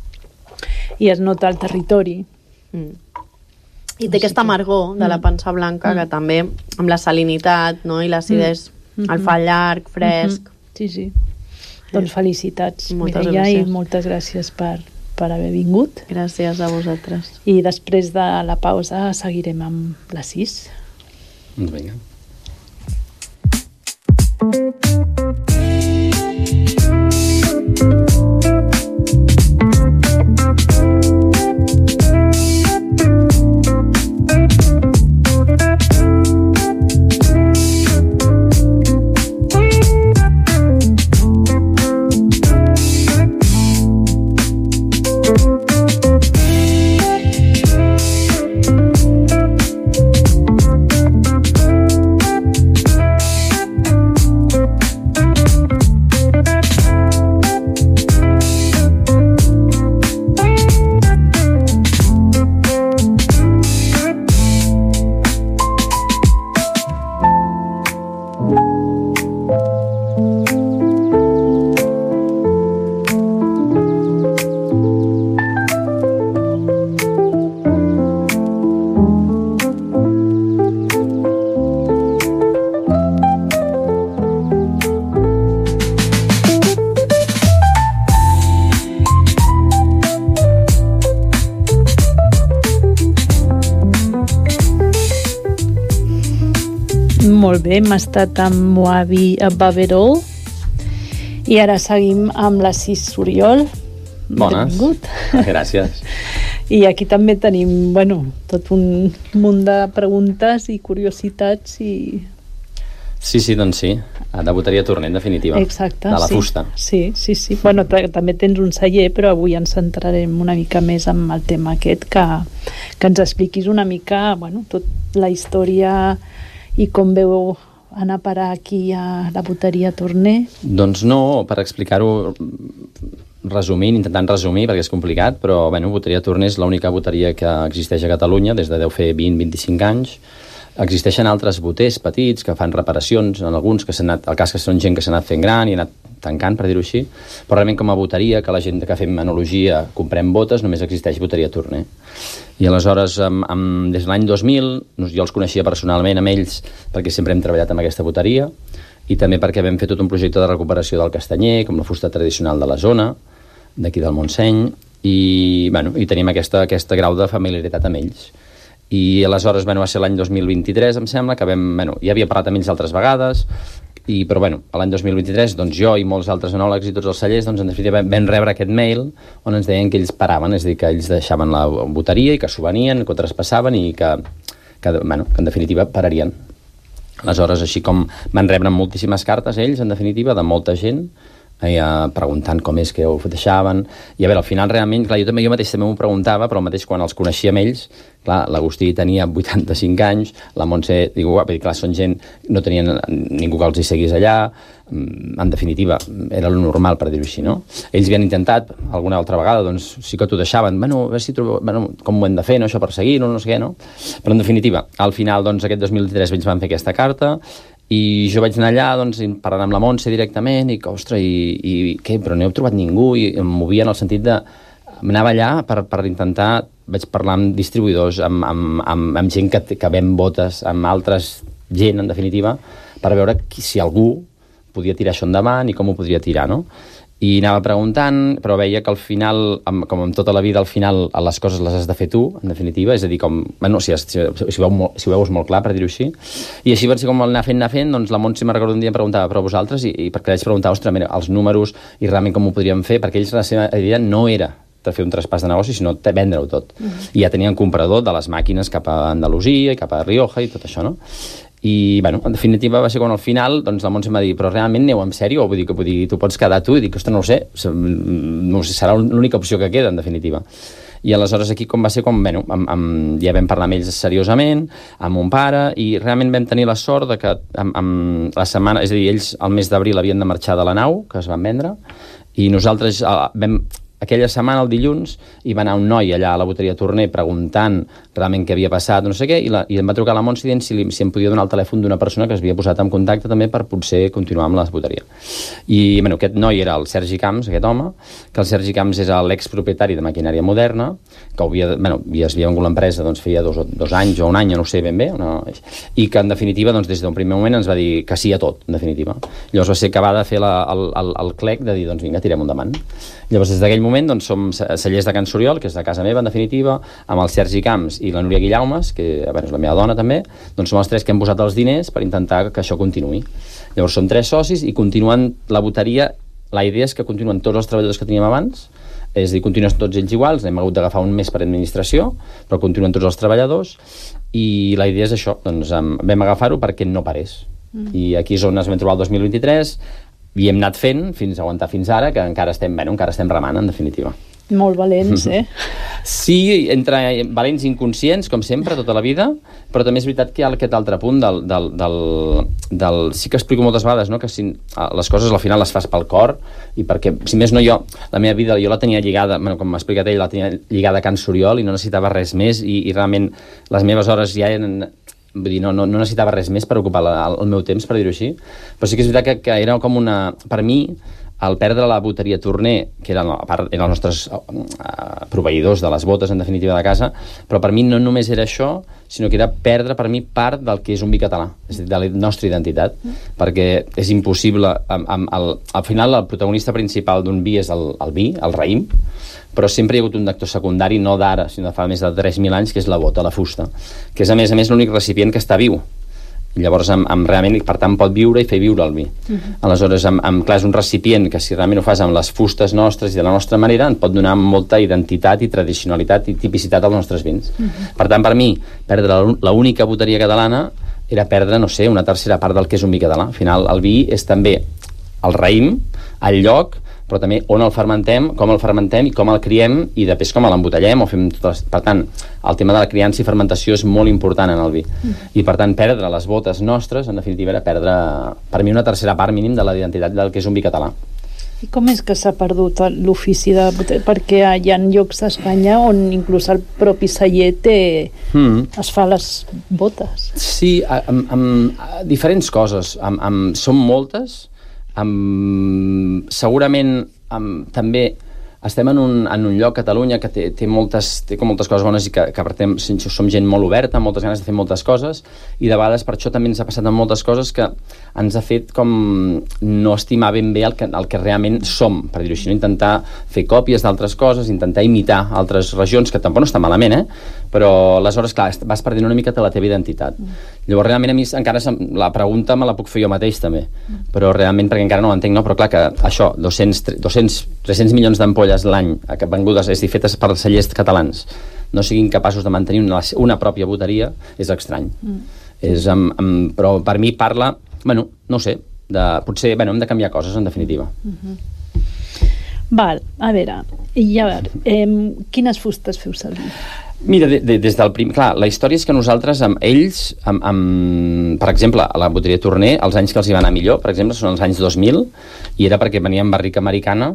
I es nota el territori. Mm. I té aquesta amargor de la pansa blanca, mm. que també, amb la salinitat, no?, i l'acidesa, mm. el fa llarg, fresc. Mm-hmm. Sí, sí. Doncs felicitats, moltes Mireia, gràcies. I moltes gràcies per... per haver vingut. Gràcies a vosaltres. I després de la pausa seguirem amb la sis. Doncs vinga. Molt bé, hem estat amb Moavi a Baverol i ara seguim amb la Sis Oriol. Bones. Benvingut. Gràcies. I aquí també tenim, bueno, tot un munt de preguntes i curiositats i... Sí, sí, doncs sí. De boteria Torner, en definitiva. Exacte. De la sí. fusta. Sí, sí, sí. Bueno, també tens un celler, però avui ens centrarem una mica més amb el tema aquest, que, que ens expliquis una mica, bueno, tot la història i com veu anar a parar aquí a la boteria Torner. Doncs no, per explicar-ho resumint, intentant resumir, perquè és complicat, però bueno, boteria Torner és l'única boteria que existeix a Catalunya des de deu fer vint a vint-i-cinc anys. Existeixen altres boters petits que fan reparacions, en alguns que s'han anat, el cas que són gent que s'ha anat fent gran i ha anat tancant, per dir-ho així, però realment com a boteria, que la gent que fem enologia comprem botes, només existeix boteria Torner. I aleshores, amb, amb, des de l'any dos mil, jo els coneixia personalment amb ells perquè sempre hem treballat amb aquesta boteria i també perquè vam fer tot un projecte de recuperació del castanyer, com la fusta tradicional de la zona, d'aquí del Montseny, i, bueno, i tenim aquesta, aquesta grau de familiaritat amb ells. I aleshores, bueno, va ser l'any dos mil vint-i-tres, em sembla, que vam, bueno, ja havia parlat amb ells altres vegades, i, però bueno, l'any dos mil vint-i-tres, doncs jo i molts altres enòlegs i tots els cellers, doncs en definitiva vam rebre aquest mail on ens deien que ells paraven, és a dir, que ells deixaven la boteria i que s'ho venien, que ho traspassaven i que, que, bueno, que en definitiva pararien. Aleshores, així com van rebre moltíssimes cartes ells, en definitiva, de molta gent, eh, preguntant com és que ho deixaven, i a veure, al final realment, clar, jo també jo mateix també m'ho preguntava, però el mateix quan els coneixia amb ells, clar, l'Agustí tenia vuitanta-cinc anys, la Montse, digo, clar, són gent, no tenien ningú que els hi seguís allà, en definitiva, era lo normal, per dir-ho així, no? Ells havien intentat, alguna altra vegada, doncs sí que t'ho deixaven, bueno, a veure si trobeu, bueno, com ho hem de fer, no, això per seguir, no, no sé què, no? Però en definitiva, al final, doncs, aquest dos mil tres ells van fer aquesta carta, i jo vaig anar allà, doncs, parlant amb la Montse directament, i que, ostres, i, i què, però no heu trobat ningú, i em movia en el sentit de... Anava allà per, per intentar, vaig parlar amb distribuïdors, amb, amb, amb, amb gent que, que ven botes, amb altres gent, en definitiva, per veure qui, si algú podia tirar això endavant i com ho podria tirar, no? I anava preguntant, però veia que al final, com en tota la vida, al final les coses les has de fer tu, en definitiva, és a dir, com, bueno, si, si, si, ho, veu, si ho veus molt clar, per dir-ho així, i així va ser com anar fent, anar fent, doncs la Montse, me'n recordo un dia, em preguntava, però vosaltres, i, i perquè vaig preguntar, ostres, mira, els números i realment com ho podríem fer, perquè ells la seva idea no era de fer un traspàs de negoci, sinó de vendre-ho tot. Mm-hmm. I ja tenien comprador de les màquines cap a Andalusia i cap a Rioja i tot això, no? I, bueno, en definitiva va ser quan al final, doncs la Montse em va dir, però realment aneu en sèrio? O vull dir que vull dir, tu pots quedar tu? I dic, ostres, no ho sé, no sé, serà l'única opció que queda, en definitiva. I aleshores aquí com va ser, com, bueno, amb, amb, ja vam parlar amb ells seriosament, amb mon pare, i realment vam tenir la sort de que amb, amb la setmana, és a dir, ells al mes d'abril havien de marxar de la nau, que es van vendre, i nosaltres vam... Aquella setmana, el dilluns, hi va anar un noi allà a la boteria Torner preguntant realment què havia passat, no sé què, i, la, i em va trucar la Montse dient si, li, si em podia donar el telèfon d'una persona que es havia posat en contacte també per potser continuar amb la boteria. I bueno, aquest noi era el Sergi Camps, aquest home, que el Sergi Camps és l'expropietari de Maquinària Moderna, que havia, bueno, havia, havia vengut l'empresa doncs, feia dos, dos anys o un any, no ho sé ben bé, no, i que en definitiva doncs, des d'un primer moment ens va dir que sí a tot, en definitiva. Llavors va ser que va de fer la, el, el, el clec de dir, doncs vinga, tirem endavant. Llavors des d'aquell moment doncs, som cellers de Can Soriol, que és de casa meva en definitiva, amb el Sergi Camps i la Núria Guillaumes, que a veure, és la meva dona també, doncs som els tres que hem posat els diners per intentar que això continuï. Llavors som tres socis i continuen la boteria, la idea és que continuen tots els treballadors que teníem abans, és a dir, continuen tots ells iguals, hem hagut d'agafar un mes per administració, però continuen tots els treballadors, i la idea és això, doncs vam agafar-ho perquè no parés. Mm. I aquí és on ens vam trobar el dos mil vint-i-tres, i hem anat fent fins a aguantar fins ara, que encara estem, bueno, encara estem remant, en definitiva. Molt valents, eh? Sí, entre valents i inconscients, com sempre, tota la vida, però també és veritat que hi ha aquest altre punt del... del, del, del sí que explico moltes vegades, no?, que si, les coses al final les fas pel cor, i perquè, si més no, jo, la meva vida, jo la tenia lligada, bueno, com m'ha explicat ell, la tenia lligada a Can Soriol i no necessitava res més, i, i realment les meves hores ja eren... Vull dir, no, no, no necessitava res més per ocupar la, el meu temps, per dir-ho així, però sí que és veritat que, que era com una... Per mi, al perdre la boteria Torner, que eren, a part, eren els nostres uh, proveïdors de les botes, en definitiva, de casa, però per mi no només era això, sinó que era perdre, per mi, part del que és un vi català, és a dir, de la nostra identitat, mm. perquè és impossible... Amb, amb el, al final, el protagonista principal d'un vi és el, el vi, el raïm, però sempre hi ha hagut un actor secundari, no d'ara, sinó de fa més de tres mil anys, que és la bota, la fusta, que és, a més a més, l'únic recipient que està viu. I llavors, amb, amb realment, per tant, pot viure i fer viure el vi. Uh-huh. Aleshores, amb, amb, clar, és un recipient que, si realment ho fas amb les fustes nostres i de la nostra manera, et pot donar molta identitat i tradicionalitat i tipicitat als nostres vins. Uh-huh. Per tant, per mi, perdre l'única boteria catalana era perdre, no sé, una tercera part del que és un vi català. Al final, el vi és també el raïm, el lloc, però també on el fermentem, com el fermentem i com el criem i després com l'embotellem o fem totes... Per tant, el tema de la criança i fermentació és molt important en el vi. Mm. I per tant, perdre les botes nostres, en definitiva, era perdre, per mi, una tercera part mínim de la identitat del que és un vi català. I com és que s'ha perdut l'ofici de boter? Perquè hi ha llocs d'Espanya on inclús el propi celler té, mm. es fa les botes. Sí, amb, amb, amb diferents coses. Amb, amb, són moltes. Um, segurament um, també estem en un, en un lloc, Catalunya, que té, té, moltes, té com moltes coses bones i que, que partem, som gent molt oberta, amb moltes ganes de fer moltes coses, i de vegades per això també ens ha passat amb moltes coses que ens ha fet com no estimar ben bé el que, el que realment som, per dir-ho així, no? Intentar fer còpies d'altres coses, intentar imitar altres regions, que tampoc no està malament, eh? Però aleshores, clar, vas perdent una mica la teva identitat. Mm. Llavors, realment, a mi encara la pregunta me la puc fer jo mateix, també, mm. però realment, perquè encara no ho entenc, no? Però clar, que això, dos-cents, dos-cents, tres-cents milions d'ampolles l'any, vengudes, és a dir, fetes per cellers catalans, no siguin capaços de mantenir una, una pròpia boteria, és estrany. Mm. És, amb, amb, però per mi parla, bueno, no ho sé, de, potser, bueno, hem de canviar coses, en definitiva. Mm-hmm. Val, a veure, i a veure, eh, quines fustes feu servir? Mira, de, de, des del primer... Clar, la història és que nosaltres, amb ells, amb, amb, per exemple, a la boteria Torner, els anys que els hi va anar millor, per exemple, són els anys dos mil, i era perquè venien barrica americana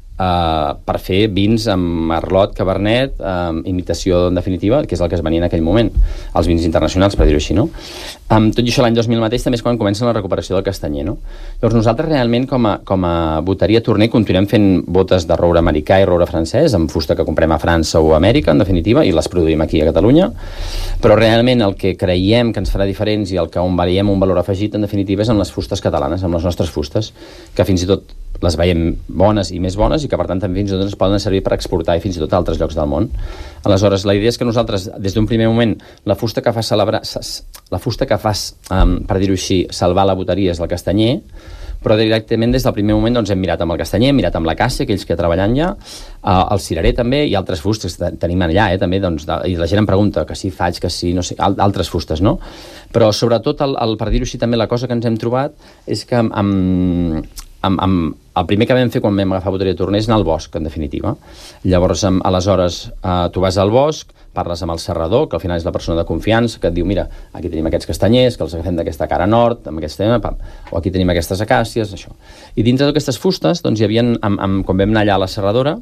Uh, per fer vins amb merlot, cabernet, uh, imitació en definitiva, que és el que es venia en aquell moment, els vins internacionals, per dir-ho així, no? Um, tot i això l'any dos mil mateix també és quan comença la recuperació del castanyer, no? Llavors nosaltres realment com a, com a boteria Torner continuem fent botes de roure americà i roure francès, amb fusta que comprem a França o a Amèrica, en definitiva, i les produïm aquí a Catalunya, però realment el que creiem que ens farà diferents i el que on veiem un valor afegit, en definitiva, és amb les fustes catalanes, amb les nostres fustes, que fins i tot les veiem bones i més bones i que per tant també fins i tot ens poden servir per exportar i fins i tot a altres llocs del món. Aleshores, la idea és que nosaltres, des d'un primer moment, la fusta que fa celebrar, la fusta que fa, um, per dir-ho així, salvar la boteria és el castanyer, però directament des del primer moment doncs, hem mirat amb el castanyer, hem mirat amb l'acàcia, aquells que treballen allà, uh, el cirerer també, i altres fustes que tenim allà, eh, també, doncs, de, i la gent em pregunta que si faig, que si, no sé, al, altres fustes, no? Però sobretot, el, el, per dir-ho així, també la cosa que ens hem trobat és que amb, amb, amb, amb el primer que vam fer quan vam agafar boteria Torner és anar al bosc, en definitiva. Llavors, amb, aleshores, eh, tu vas al bosc, parles amb el serrador, que al final és la persona de confiança, que et diu, mira, aquí tenim aquests castanyers, que els agafem d'aquesta cara nord, amb aquest tema, pam, o aquí tenim aquestes acàcies, això. I dintre d'aquestes fustes, doncs, hi havia, amb, amb, quan vam anar allà a la serradora,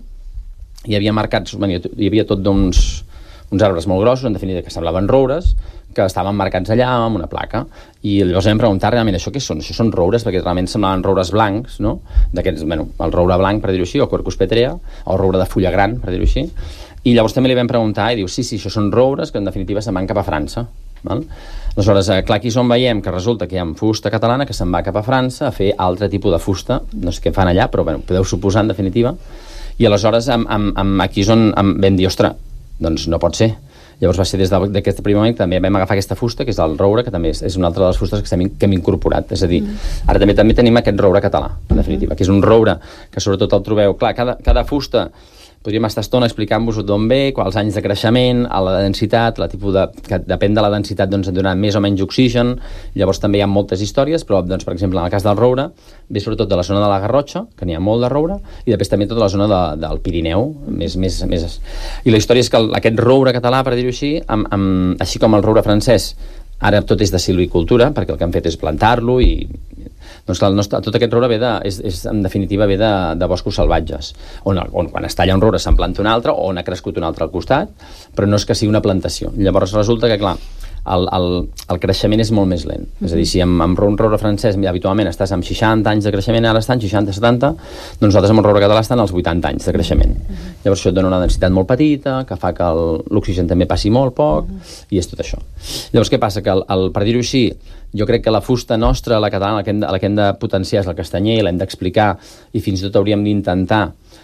hi havia marcats, bueno, hi havia tot d'uns uns arbres molt grossos, en definitiva, que semblaven roures, que estaven marcats allà amb una placa. I llavors vam preguntar realment això què són? Això són roures, perquè realment semblaven roures blancs, no? D'aquests, bueno, el roure blanc, per dir-ho així, o Quercus petrea, o roure de fulla gran, per dir-ho així. I llavors també li vam preguntar i diu, sí, sí, això són roures que en definitiva se'n van cap a França. Val? Aleshores, clar, aquí és on veiem que resulta que hi ha fusta catalana que se'n va cap a França a fer altre tipus de fusta, no sé què fan allà, però bueno, podeu suposar en definitiva. I aleshores amb, amb, amb aquí és on vam dir, ostres, doncs no pot ser. Llavors va ser des d'aquest primer moment que també vam agafar aquesta fusta, que és el roure, que també és, és una altra de les fustes que hem, que hem incorporat. És a dir, mm. ara també també tenim aquest roure català, en definitiva, que és un roure que sobretot el trobeu... Clar, cada, cada fusta podríem estar estona explicant-vos d'on ve, quals anys de creixement, a la densitat, la tipus de, que depèn de la densitat, doncs, donar més o menys oxigen. Llavors també hi ha moltes històries, però, doncs, per exemple, en el cas del roure, ve sobretot de la zona de la Garrotxa, que n'hi ha molt de roure, i després també tota la zona de, del Pirineu, més, més, més... I la història és que el, aquest roure català, per dir-ho així, amb, amb, així com el roure francès, ara tot és de silvicultura, perquè el que han fet és plantar-lo i... Doncs clar, el nostre, tot aquest roure ve de, és, és, en definitiva ve de, de boscos salvatges, on, on quan es talla un roure se'n planta un altre, o on ha crescut un altre al costat, però no és que sigui una plantació. Llavors resulta que, clar, el, el, el creixement és molt més lent. Mm-hmm. És a dir, si amb, amb un roure francès habitualment estàs amb seixanta anys de creixement, ara estan seixanta setanta, doncs nosaltres amb el roure català estan als vuitanta anys de creixement. Mm-hmm. Llavors això et dona una densitat molt petita, que fa que l'oxigen també passi molt poc, mm-hmm. i és tot això. Llavors què passa? Que el, el, per dir-ho així, jo crec que la fusta nostra, la catalana, la que hem de, la que hem de potenciar és el castanyer, l'hem d'explicar i fins i tot hauríem d'intentar,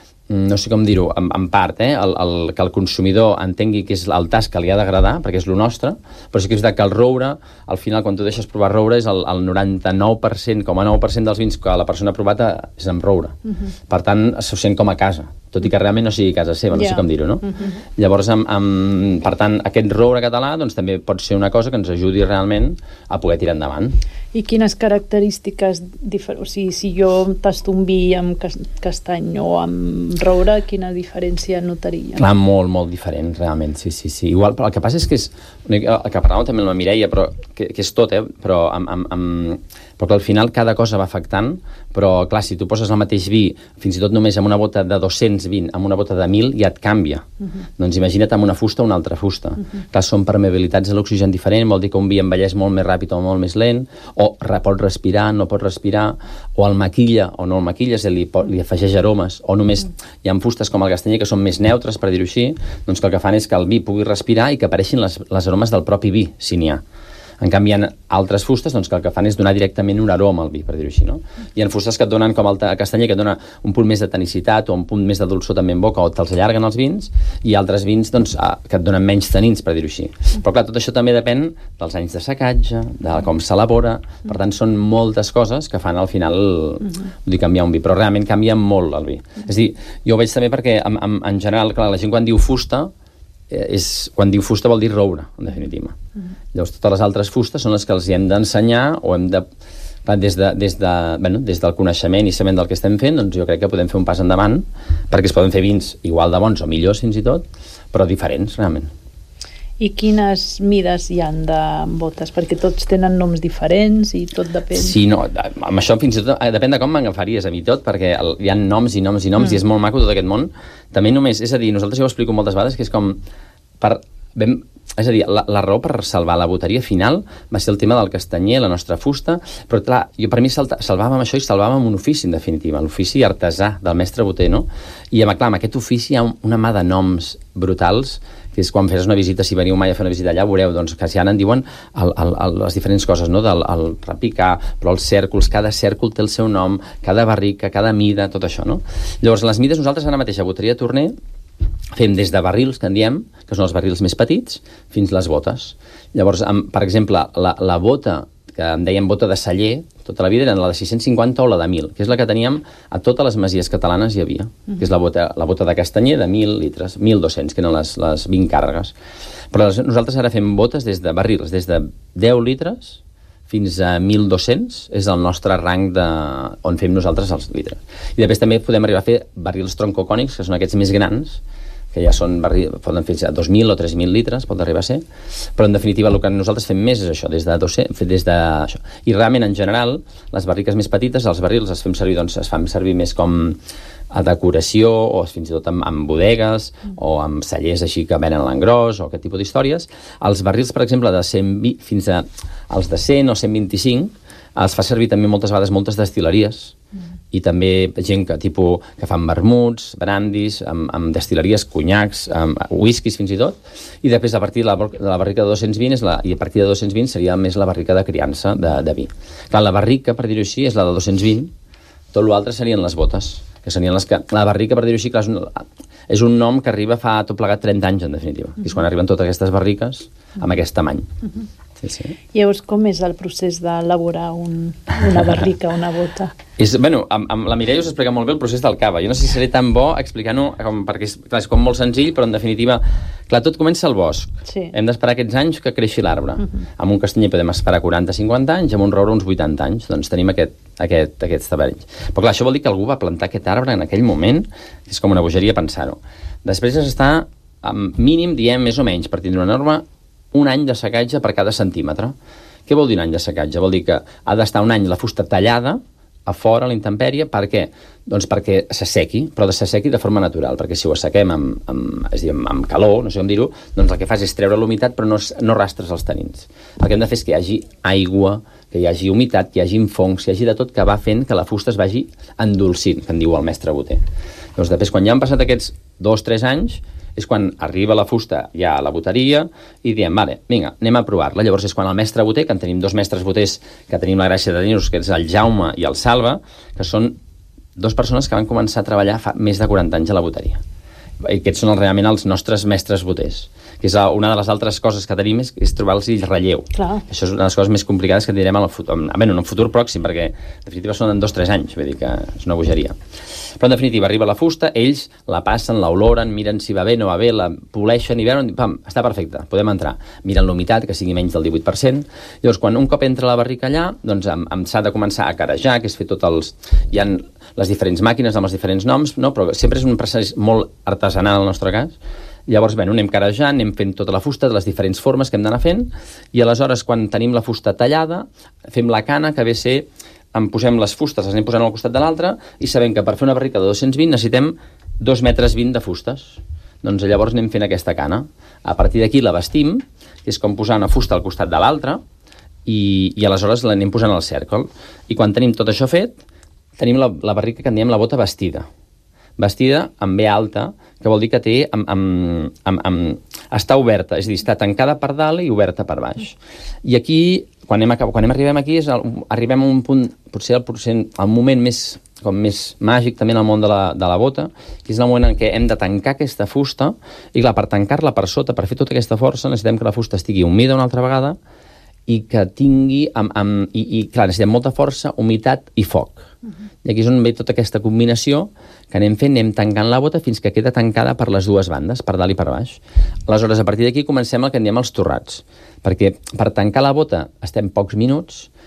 no sé com dir-ho, en, en part, eh, el, el, que el consumidor entengui que és el tast que li ha d'agradar, perquè és lo nostre, però sí que és veritat que el roure, al final, quan tu deixes provar roure, és el, el noranta-nou per cent, com a nou per cent dels vins que la persona ha provat és amb roure. Uh-huh. Per tant, s'ho sent com a casa, tot i que realment no sigui casa seva, no yeah. sé com dir-ho, no? Uh-huh. Llavors, amb, amb, per tant, aquest roure català doncs, també pot ser una cosa que ens ajudi realment a poder tirar endavant. I quines característiques diferents? O sigui, si jo tasto un vi amb castany o amb roure, quina diferència notaria? Clar, molt, molt diferent, realment, sí, sí, sí. Igual, però el que passa és que és... El que parlàvem també amb la Mireia, però, que, que és tot, eh? Però, amb, amb, amb, però que al final cada cosa va afectant, però, clar, si tu poses el mateix vi, fins i tot només amb una bota de dos-cents vint, amb una bota de mil, ja et canvia. Uh-huh. Doncs imagina't amb una fusta o una altra fusta. Uh-huh. Clar, són permeabilitats a l'oxigen diferent, vol dir que un vi envelleix molt més ràpid o molt més lent, o pot respirar, no pot respirar, o el maquilla o no el maquilla, és a dir, li, pot, li afegeix aromes, o només hi ha fustes com el castanyer que són més neutres, per dir-ho així, doncs que el que fan és que el vi pugui respirar i que apareixin les, les aromes del propi vi, si n'hi ha. En canvi, hi ha altres fustes doncs, que el que fan és donar directament un aroma al vi, per dir-ho així, no? Hi ha fustes que et donen, com el castanyer, que et dona un punt més de tanicitat o un punt més de dolçor també en boca, o te'ls allarguen els vins, i altres vins doncs, que et donen menys tanins, per dir-ho així. Però clar, tot això també depèn dels anys de secatge, de com s'elabora, per tant són moltes coses que fan al final vull dir, canviar un vi, però realment canvia molt el vi. És a dir, jo ho veig també perquè en, en, en general, clar, la gent quan diu fusta, és, quan diu fusta vol dir roure, en definitiva. Mm. Llavors totes les altres fustes són les que els hi hem d'ensenyar o hem de Des, de, des, de, bueno, des del coneixement i sabent del que estem fent, doncs jo crec que podem fer un pas endavant, perquè es poden fer vins igual de bons o millors fins i tot, però diferents, realment. I quines mides hi han de botes? Perquè tots tenen noms diferents i tot depèn... Sí, no, amb això fins i tot depèn de com m'agafaries a mi tot, perquè el, hi ha noms i noms i noms mm. i és molt maco tot aquest món. També només, és a dir, nosaltres ja ho explico moltes vegades, que és com... Per, vam, és a dir, la, la raó per salvar la boteria final va ser el tema del castanyer, la nostra fusta, però clar, jo per mi salta, salvàvem això i salvàvem un ofici, en definitiva, l'ofici artesà del mestre boter, no? I amb, clar, amb aquest ofici hi ha una mà de noms brutals, que és quan fes una visita, si veniu mai a fer una visita allà, veureu, doncs, que ja en diuen el, el, el, les diferents coses, no? Del el repicar, però els cèrcols, cada cèrcol té el seu nom, cada barrica, cada mida, tot això, no? Llavors, les mides nosaltres ara mateix a Boteria Torner fem des de barrils, que en diem, que són els barrils més petits, fins les botes. Llavors, amb, per exemple, la, la bota, que en dèiem bota de celler, tota la vida eren la de sis-cents cinquanta o la de mil, que és la que teníem a totes les masies catalanes hi havia, mm. que és la bota, la bota de castanyer de mil litres, mil dos-cents, que eren les, les vint càrregues. Però les, nosaltres ara fem botes des de barrils, des de deu litres fins a mil dos-cents, és el nostre rang de, on fem nosaltres els litres. I després també podem arribar a fer barrils troncocònics, que són aquests més grans, que ja són barrils, poden fer a dos mil o tres mil litres, pot arribar a ser, però en definitiva el que nosaltres fem més és això, des de dos-cents, des de això. I realment, en general, les barriques més petites, els barrils es fem servir, doncs, es fan servir més com a decoració, o fins i tot amb, amb bodegues, mm. o amb cellers així que venen a l'engròs, o aquest tipus d'històries. Els barrils, per exemple, de cent vint, fins a els de cent o cent vint-i-cinc, es fa servir també moltes vegades moltes destil·leries, mm. i també gent que, tipus, que fan vermuts, brandis, amb, amb destil·leries, conyacs, amb whiskies fins i tot, i després a partir de la, de la barrica de dos-cents vint, és la, i a partir de dos-cents vint seria més la barrica de criança de, de vi. Clar, la barrica, per dir-ho així, és la de dos-cents vint, tot l'altre serien les botes, que serien les que... La barrica, per dir-ho així, clar, és, un, és un nom que arriba fa tot plegat trenta anys, en definitiva, mm-hmm. que és quan arriben totes aquestes barriques amb aquest tamany. Mm-hmm. Sí, sí. I llavors, com és el procés d'elaborar un, una barrica, una bota? És, bueno, amb, amb la Mireia us explica molt bé el procés del cava. Jo no sé si seré tan bo explicant-ho, com, perquè és, clar, és com molt senzill, però en definitiva, clar, tot comença al bosc. Sí. Hem d'esperar aquests anys que creixi l'arbre. Uh-huh. Amb un castanyer podem esperar quaranta cinquanta anys, amb un roure uns vuitanta anys. Doncs tenim aquest, aquest, aquests taverns. Però clar, això vol dir que algú va plantar aquest arbre en aquell moment, és com una bogeria pensar-ho. Després està, amb mínim, diem més o menys, per tindre una norma, un any de secatge per cada centímetre. Què vol dir un any de secatge? Vol dir que ha d'estar un any la fusta tallada a fora, a la intempèrie. Per què? Doncs perquè s'assequi, però de s'assequi de forma natural, perquè si ho assequem amb, amb, és a dir, amb, amb calor, no sé com dir-ho, doncs el que fas és treure l'humitat, però no, no rastres els tanins. El que hem de fer és que hi hagi aigua, que hi hagi humitat, que hi hagi fongs, que hi hagi de tot, que va fent que la fusta es vagi endolcint, que en diu el mestre boter. Doncs després, quan ja han passat aquests dos o tres anys, és quan arriba la fusta ja a la boteria i diem, vale, vinga, anem a provar-la. Llavors és quan el mestre boter, que en tenim dos mestres boters que tenim la gràcia de tenir-los, que és el Jaume i el Salva, que són dues persones que van començar a treballar fa més de quaranta anys a la boteria. I aquests són realment els nostres mestres boters, que és una de les altres coses que tenim és, és trobar-los el relleu. Clar. Això és una de les coses més complicades que direm en el futur, en, en un futur pròxim, perquè en definitiva són en dos o tres anys, vull dir que és una bogeria. Però en definitiva arriba la fusta, ells la passen, l'oloren, miren si va bé, no va bé, la poleixen i veuen, pam, està perfecte, podem entrar. Miren l'humitat, que sigui menys del divuit per cent. Llavors, quan un cop entra la barrica allà, doncs em, em s'ha de començar a carejar, que és fer tots els... Hi ha les diferents màquines amb els diferents noms, no? Però sempre és un procés molt artesanal, en el nostre cas. Llavors, bé, anem carejant, anem fent tota la fusta de les diferents formes que hem d'anar fent, i aleshores, quan tenim la fusta tallada, fem la cana, que ve a ser... en posem les fustes, les anem posant al costat de l'altra, i sabem que per fer una barrica de dos-cents vint necessitem dos metres vint de fustes. Doncs llavors anem fent aquesta cana. A partir d'aquí la vestim, que és com posar una fusta al costat de l'altra, i, i aleshores l'anem posant al cèrcol. I quan tenim tot això fet, tenim la, la barrica que en diem la bota vestida. Vestida amb B alta, que vol dir que té amb, amb, amb, amb, està oberta, és a dir, està tancada per dalt i oberta per baix. I aquí, quan, hem, quan hem arribem aquí, és el, arribem a un punt, potser el, el moment més, com més màgic també en el món de la, de la bota, que és el moment en què hem de tancar aquesta fusta, i clar, per tancar-la per sota, per fer tota aquesta força, necessitem que la fusta estigui humida una altra vegada, i que tingui, amb, amb, i, i clar, necessitem molta força, humitat i foc. Uh-huh. I aquí és on ve tota aquesta combinació que anem fent, anem tancant la bota fins que queda tancada per les dues bandes, per dalt i per baix. Aleshores, a partir d'aquí comencem el que en diem els torrats, perquè per tancar la bota estem pocs minuts,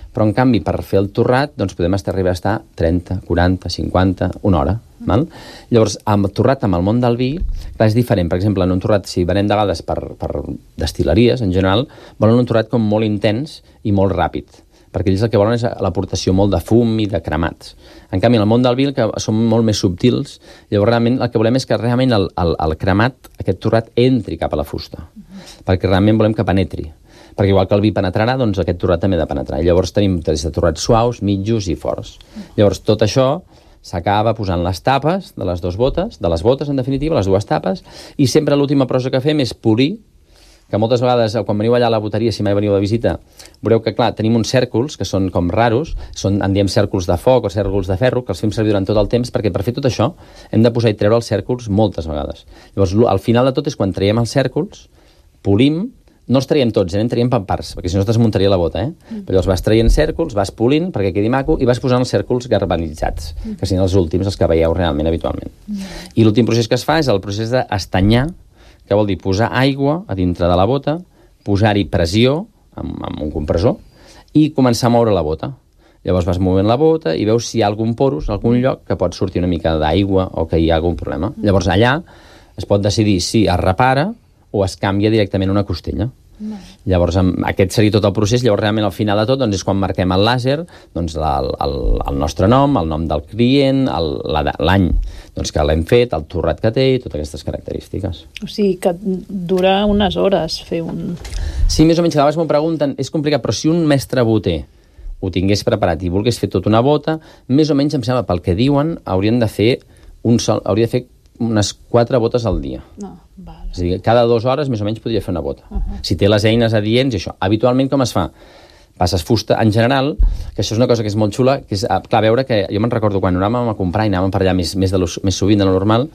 Però, en canvi, per fer el torrat, doncs podem estar arribar a estar trenta, quaranta, cinquanta, una hora. Val? Llavors, amb el torrat, amb el món del vi, clar, és diferent. Per exemple, en un torrat, si venem de vegades per, per destil·leries, en general, volen un torrat com molt intens i molt ràpid, perquè ells el que volen és l'aportació molt de fum i de cremats. En canvi, en el món del vi, que són molt més subtils, llavors realment el que volem és que realment el, el, el cremat, aquest torrat, entri cap a la fusta, perquè realment volem que penetri. Perquè igual que el vi penetrarà, doncs aquest torrat també ha de penetrar. I llavors tenim des de torrats suaus, mitjos i forts. Llavors tot això s'acaba posant les tapes de les dues botes, de les botes en definitiva, les dues tapes, i sempre l'última prosa que fem és polir, que moltes vegades, quan veniu allà a la boteria, si mai veniu de visita, veureu que, clar, tenim uns cèrcols que són com raros, són, en diem cèrcols de foc o cèrcols de ferro, que els fem servir durant tot el temps, perquè per fer tot això hem de posar i treure els cèrcols moltes vegades. Llavors, al final de tot és quan traiem els cèrcols, polim, no els traiem tots, eh? En traiem per parts, perquè si no es desmuntaria la bota, eh? Mm. Però llavors vas traient cèrcols, vas polint perquè quedi maco i vas posant els cèrcols galvanitzats, mm. que siguin els últims, els que veieu realment habitualment. Mm. I l'últim procés que es fa és el procés d'estanyar, que vol dir posar aigua a dintre de la bota, posar-hi pressió amb, amb un compressor i començar a moure la bota. Llavors vas movent la bota i veus si hi ha algun porus, algun lloc que pot sortir una mica d'aigua o que hi ha algun problema. Llavors allà es pot decidir si es repara o es canvia directament una costella. No. Llavors, aquest seria tot el procés. Llavors, realment, al final de tot, doncs, és quan marquem el làser, doncs, la, el, el nostre nom, el nom del client, l'any doncs, que l'hem fet, el torrat que té i totes aquestes característiques. O sigui, que dura unes hores fer un... Sí, més o menys, cada vegada m'ho pregunten, és complicat, però si un mestre boter ho tingués preparat i volgués fer tota una bota, més o menys, em sembla, pel que diuen, haurien de fer un sol, hauria de fer unes quatre botes al dia. No, vale. És a dir, cada dues hores més o menys podria fer una bota. Uh -huh. Si té les eines adients i això. Habitualment com es fa? Passes fusta, en general, que això és una cosa que és molt xula, que és, clar, veure que, jo me'n recordo quan anàvem a comprar i anàvem per allà més, més, de lo, més sovint de lo normal,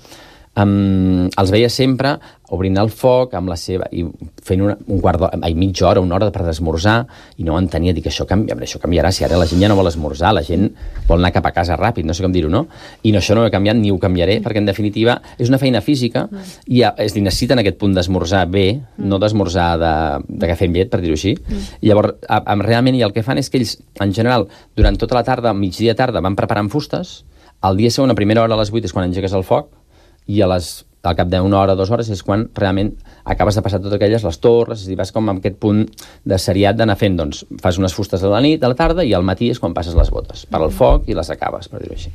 um, els veia sempre obrint el foc amb la seva, i fent una, un quart d'hora, ai, mitja hora, una hora per esmorzar, i no entenia, dic, això, canvi, això canviarà, si ara la gent ja no vol esmorzar, la gent vol anar cap a casa ràpid, no sé com dir-ho, no? I no, això no ho he canviat ni ho canviaré, perquè en definitiva és una feina física mm. i es necessiten aquest punt d'esmorzar bé, mm. no d'esmorzar de, de cafè amb llet, per dir-ho així. Mm. I llavors, a, a, realment, i el que fan és que ells, en general, durant tota la tarda, migdia tarda, van preparant fustes, al dia següent, a primera hora a les vuit és quan engegues el foc, i a les, al cap d'una hora, dues hores, és quan realment acabes de passar totes aquelles, les torres, és a dir, vas com amb aquest punt de seriat d'anar fent, doncs, fas unes fustes a la nit, a la tarda, i al matí és quan passes les botes, per al foc i les acabes, per dir-ho així.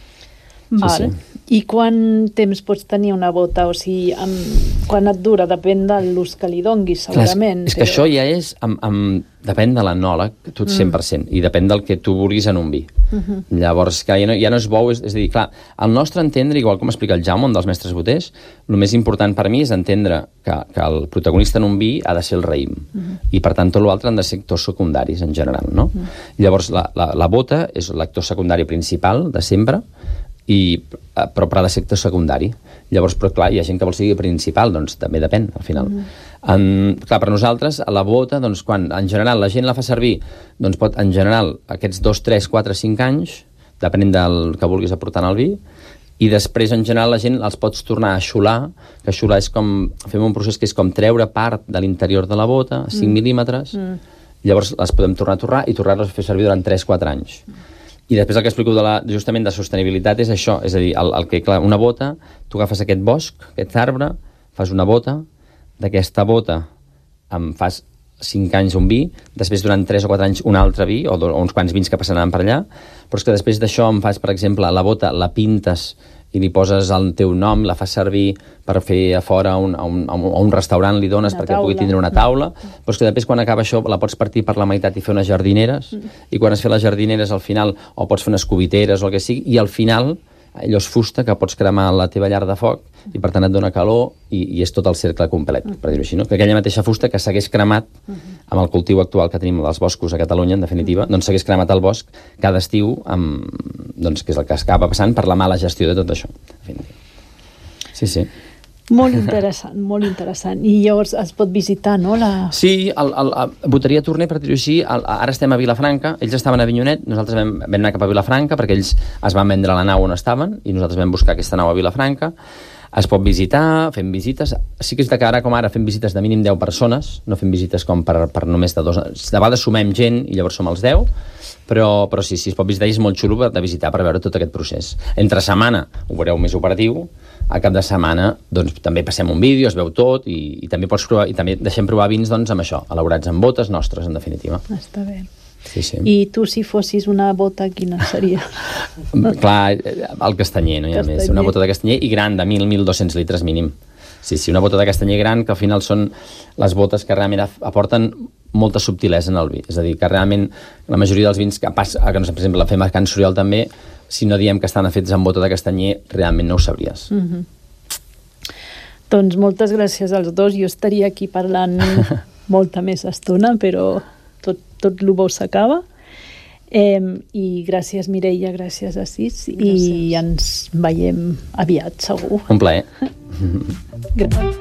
Vale. Sí, sí. I quant temps pots tenir una bota? O sigui, amb, quan et dura? Depèn de l'ús que li donguis, segurament. Clar, és, és però... que això ja és... Amb, amb, depèn de l'enòleg, tot cent per cent, mm. i depèn del que tu vulguis en un vi. Uh -huh. Llavors, que ja no, ja no és bou, és, és a dir, clar, al nostre entendre, igual com explica el Jaume, un dels mestres boters, el més important per mi és entendre que, que el protagonista en un vi ha de ser el raïm, uh -huh. i per tant tot l'altre han de ser actors secundaris en general, no? Uh -huh. Llavors, la, la, la bota és l'actor secundari principal de sempre, i, però, però ha de ser actor secundari. Llavors, però clar, hi ha gent que vol ser principal, doncs també depèn, al final. Mm. En, clar, per nosaltres, la bota, doncs, quan en general la gent la fa servir, doncs pot, en general, aquests dos, tres, quatre, cinc anys, depenent del que vulguis aportar al vi, i després, en general, la gent els pots tornar a xular, que xular és com, fem un procés que és com treure part de l'interior de la bota, cinc mm. mil·límetres, mm. llavors les podem tornar a torrar i tornar-les a fer servir durant tres, quatre anys. Mm. I després el que explico de la, justament de sostenibilitat és això, és a dir, el, el que, clar, una bota, tu agafes aquest bosc, aquest arbre, fas una bota, d'aquesta bota em fas cinc anys un vi, després durant tres o quatre anys un altre vi, o, do, o uns quants vins que passaran per allà, però és que després d'això em fas, per exemple, la bota, la pintes i li poses el teu nom, la fas servir per fer a fora a un, a un, a un restaurant, li dones una perquè taula. Pugui tindre una taula, mm. però és que després quan acaba això la pots partir per la meitat i fer unes jardineres, mm. i quan has fet les jardineres al final, o pots fer unes cubiteres o el que sigui, i al final allò és fusta que pots cremar a la teva llar de foc i per tant et dona calor i, i és tot el cercle complet, per dir-ho així, no? Que aquella mateixa fusta que s'hagués cremat amb el cultiu actual que tenim dels boscos a Catalunya, en definitiva, doncs s'hagués cremat al bosc cada estiu, amb, doncs, que és el que acaba passant per la mala gestió de tot això. Sí, sí. Molt interessant, molt interessant. I llavors es pot visitar, no? La... Sí, el, el, el Boteria Torner, per dir-ho així, el, ara estem a Vilafranca, ells estaven a Avinyonet, nosaltres vam, vam anar cap a Vilafranca perquè ells es van vendre la nau on estaven i nosaltres vam buscar aquesta nau a Vilafranca. Es pot visitar, fem visites. Sí que és de que ara com ara fem visites de mínim deu persones, no fem visites com per, per només de dos... De vegades sumem gent i llavors som els deu, però, però sí, sí, es pot visitar i és molt xulo de visitar per veure tot aquest procés. Entre setmana ho veureu més operatiu, a cap de setmana doncs, també passem un vídeo, es veu tot i, i també pots provar, i també deixem provar vins doncs, amb això, elaborats amb botes nostres, en definitiva. Està bé. Sí, sí. I tu, si fossis una bota, quina seria? Clar, el castanyer, no hi ha castanyer. Més. Una bota de castanyer i gran, de mil a mil dos-cents litres mínim. Sí, sí, una bota de castanyer gran, que al final són les botes que realment aporten molta subtilesa en el vi. És a dir, que realment la majoria dels vins que passa, que no sé, per exemple, la fem a Can Soriol també, si no diem que estan fets amb bota de castanyer, realment no ho sabries. Mm-hmm. Doncs moltes gràcies als dos. Jo estaria aquí parlant molta més estona, però tot, tot el bo s'acaba. Eh, I gràcies, Mireia, gràcies, Asís, gràcies. I ens veiem aviat, segur. Un plaer. Gràcies.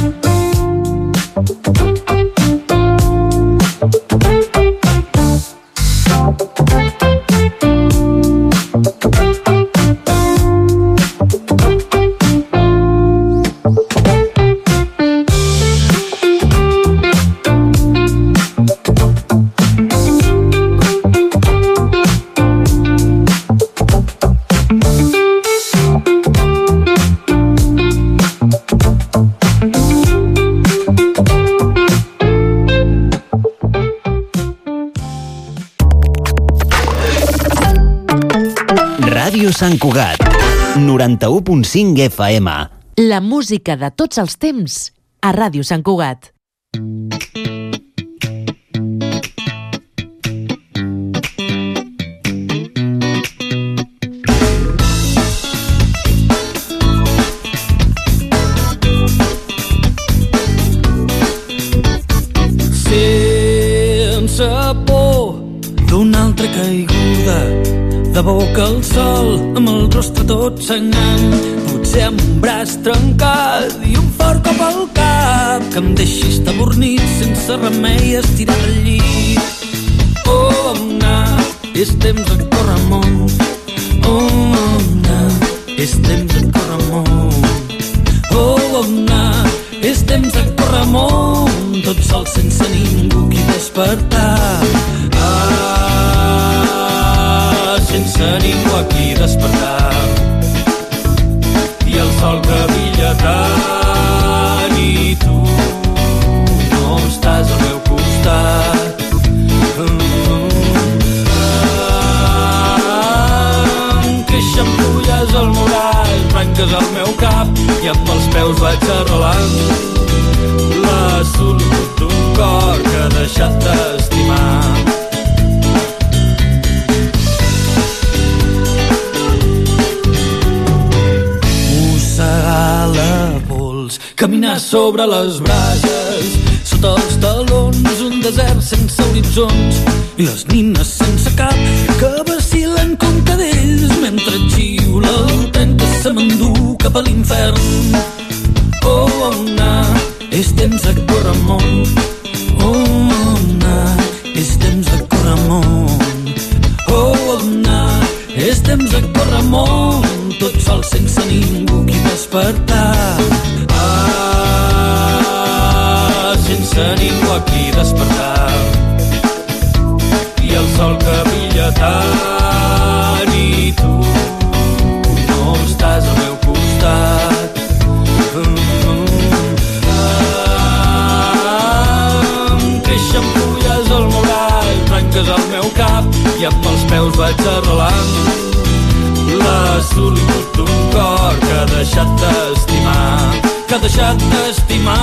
Ràdio Sant Cugat, noranta-u punt cinc F M. La música de tots els temps a Ràdio Sant Cugat. Sense por d'una altra caiguda, de boca al sol, amb el rostre tot sangrant, potser amb un braç trencat i un fort cop al cap que em deixi estabornit sense remei estirat al llit. Oh, na, és temps de córrer amunt. Oh, na, és temps de córrer amunt. Oh, na, és temps de córrer amunt, tot sol sense ningú qui despertar. Ah, sense ningú aquí despertar, i el sol que brilla tant i tu no estàs al meu costat. Creixen fulles al moral, branques al meu cap i amb els peus vaig arrelant la solitud d'un cor que ha deixat d'estimar. La pols, caminar sobre les brases, sota els talons un desert sense horitzons i les nines sense cap que vacil·len com cadells mentre xiula el tren que se m'endú cap a l'infern. Oh, na, és temps de córrer amunt. Oh, na, és temps de córrer amunt. Oh, na, és temps de córrer amunt, tot sol sense ningú qui despertar. Ah, sense ningú aquí despertar, i el sol que brilla tant i tu no estàs al meu costat. Ah, creixen fulles al moral, branques al meu cap i amb els peus vaig arrelant la solitud d'un cor que ha deixat d'estimar, que ha deixat d'estimar.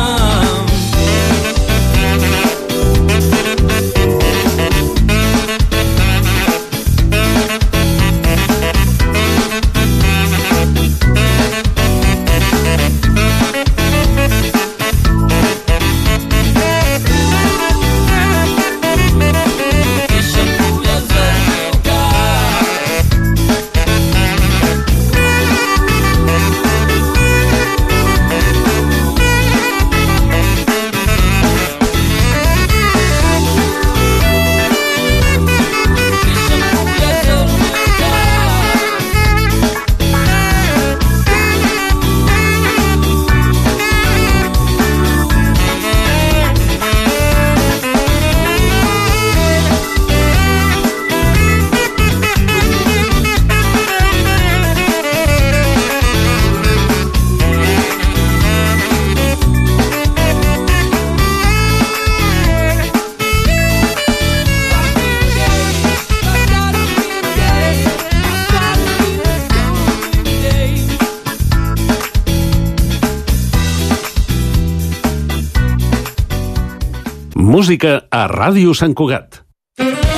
música a Ràdio Sant Cugat.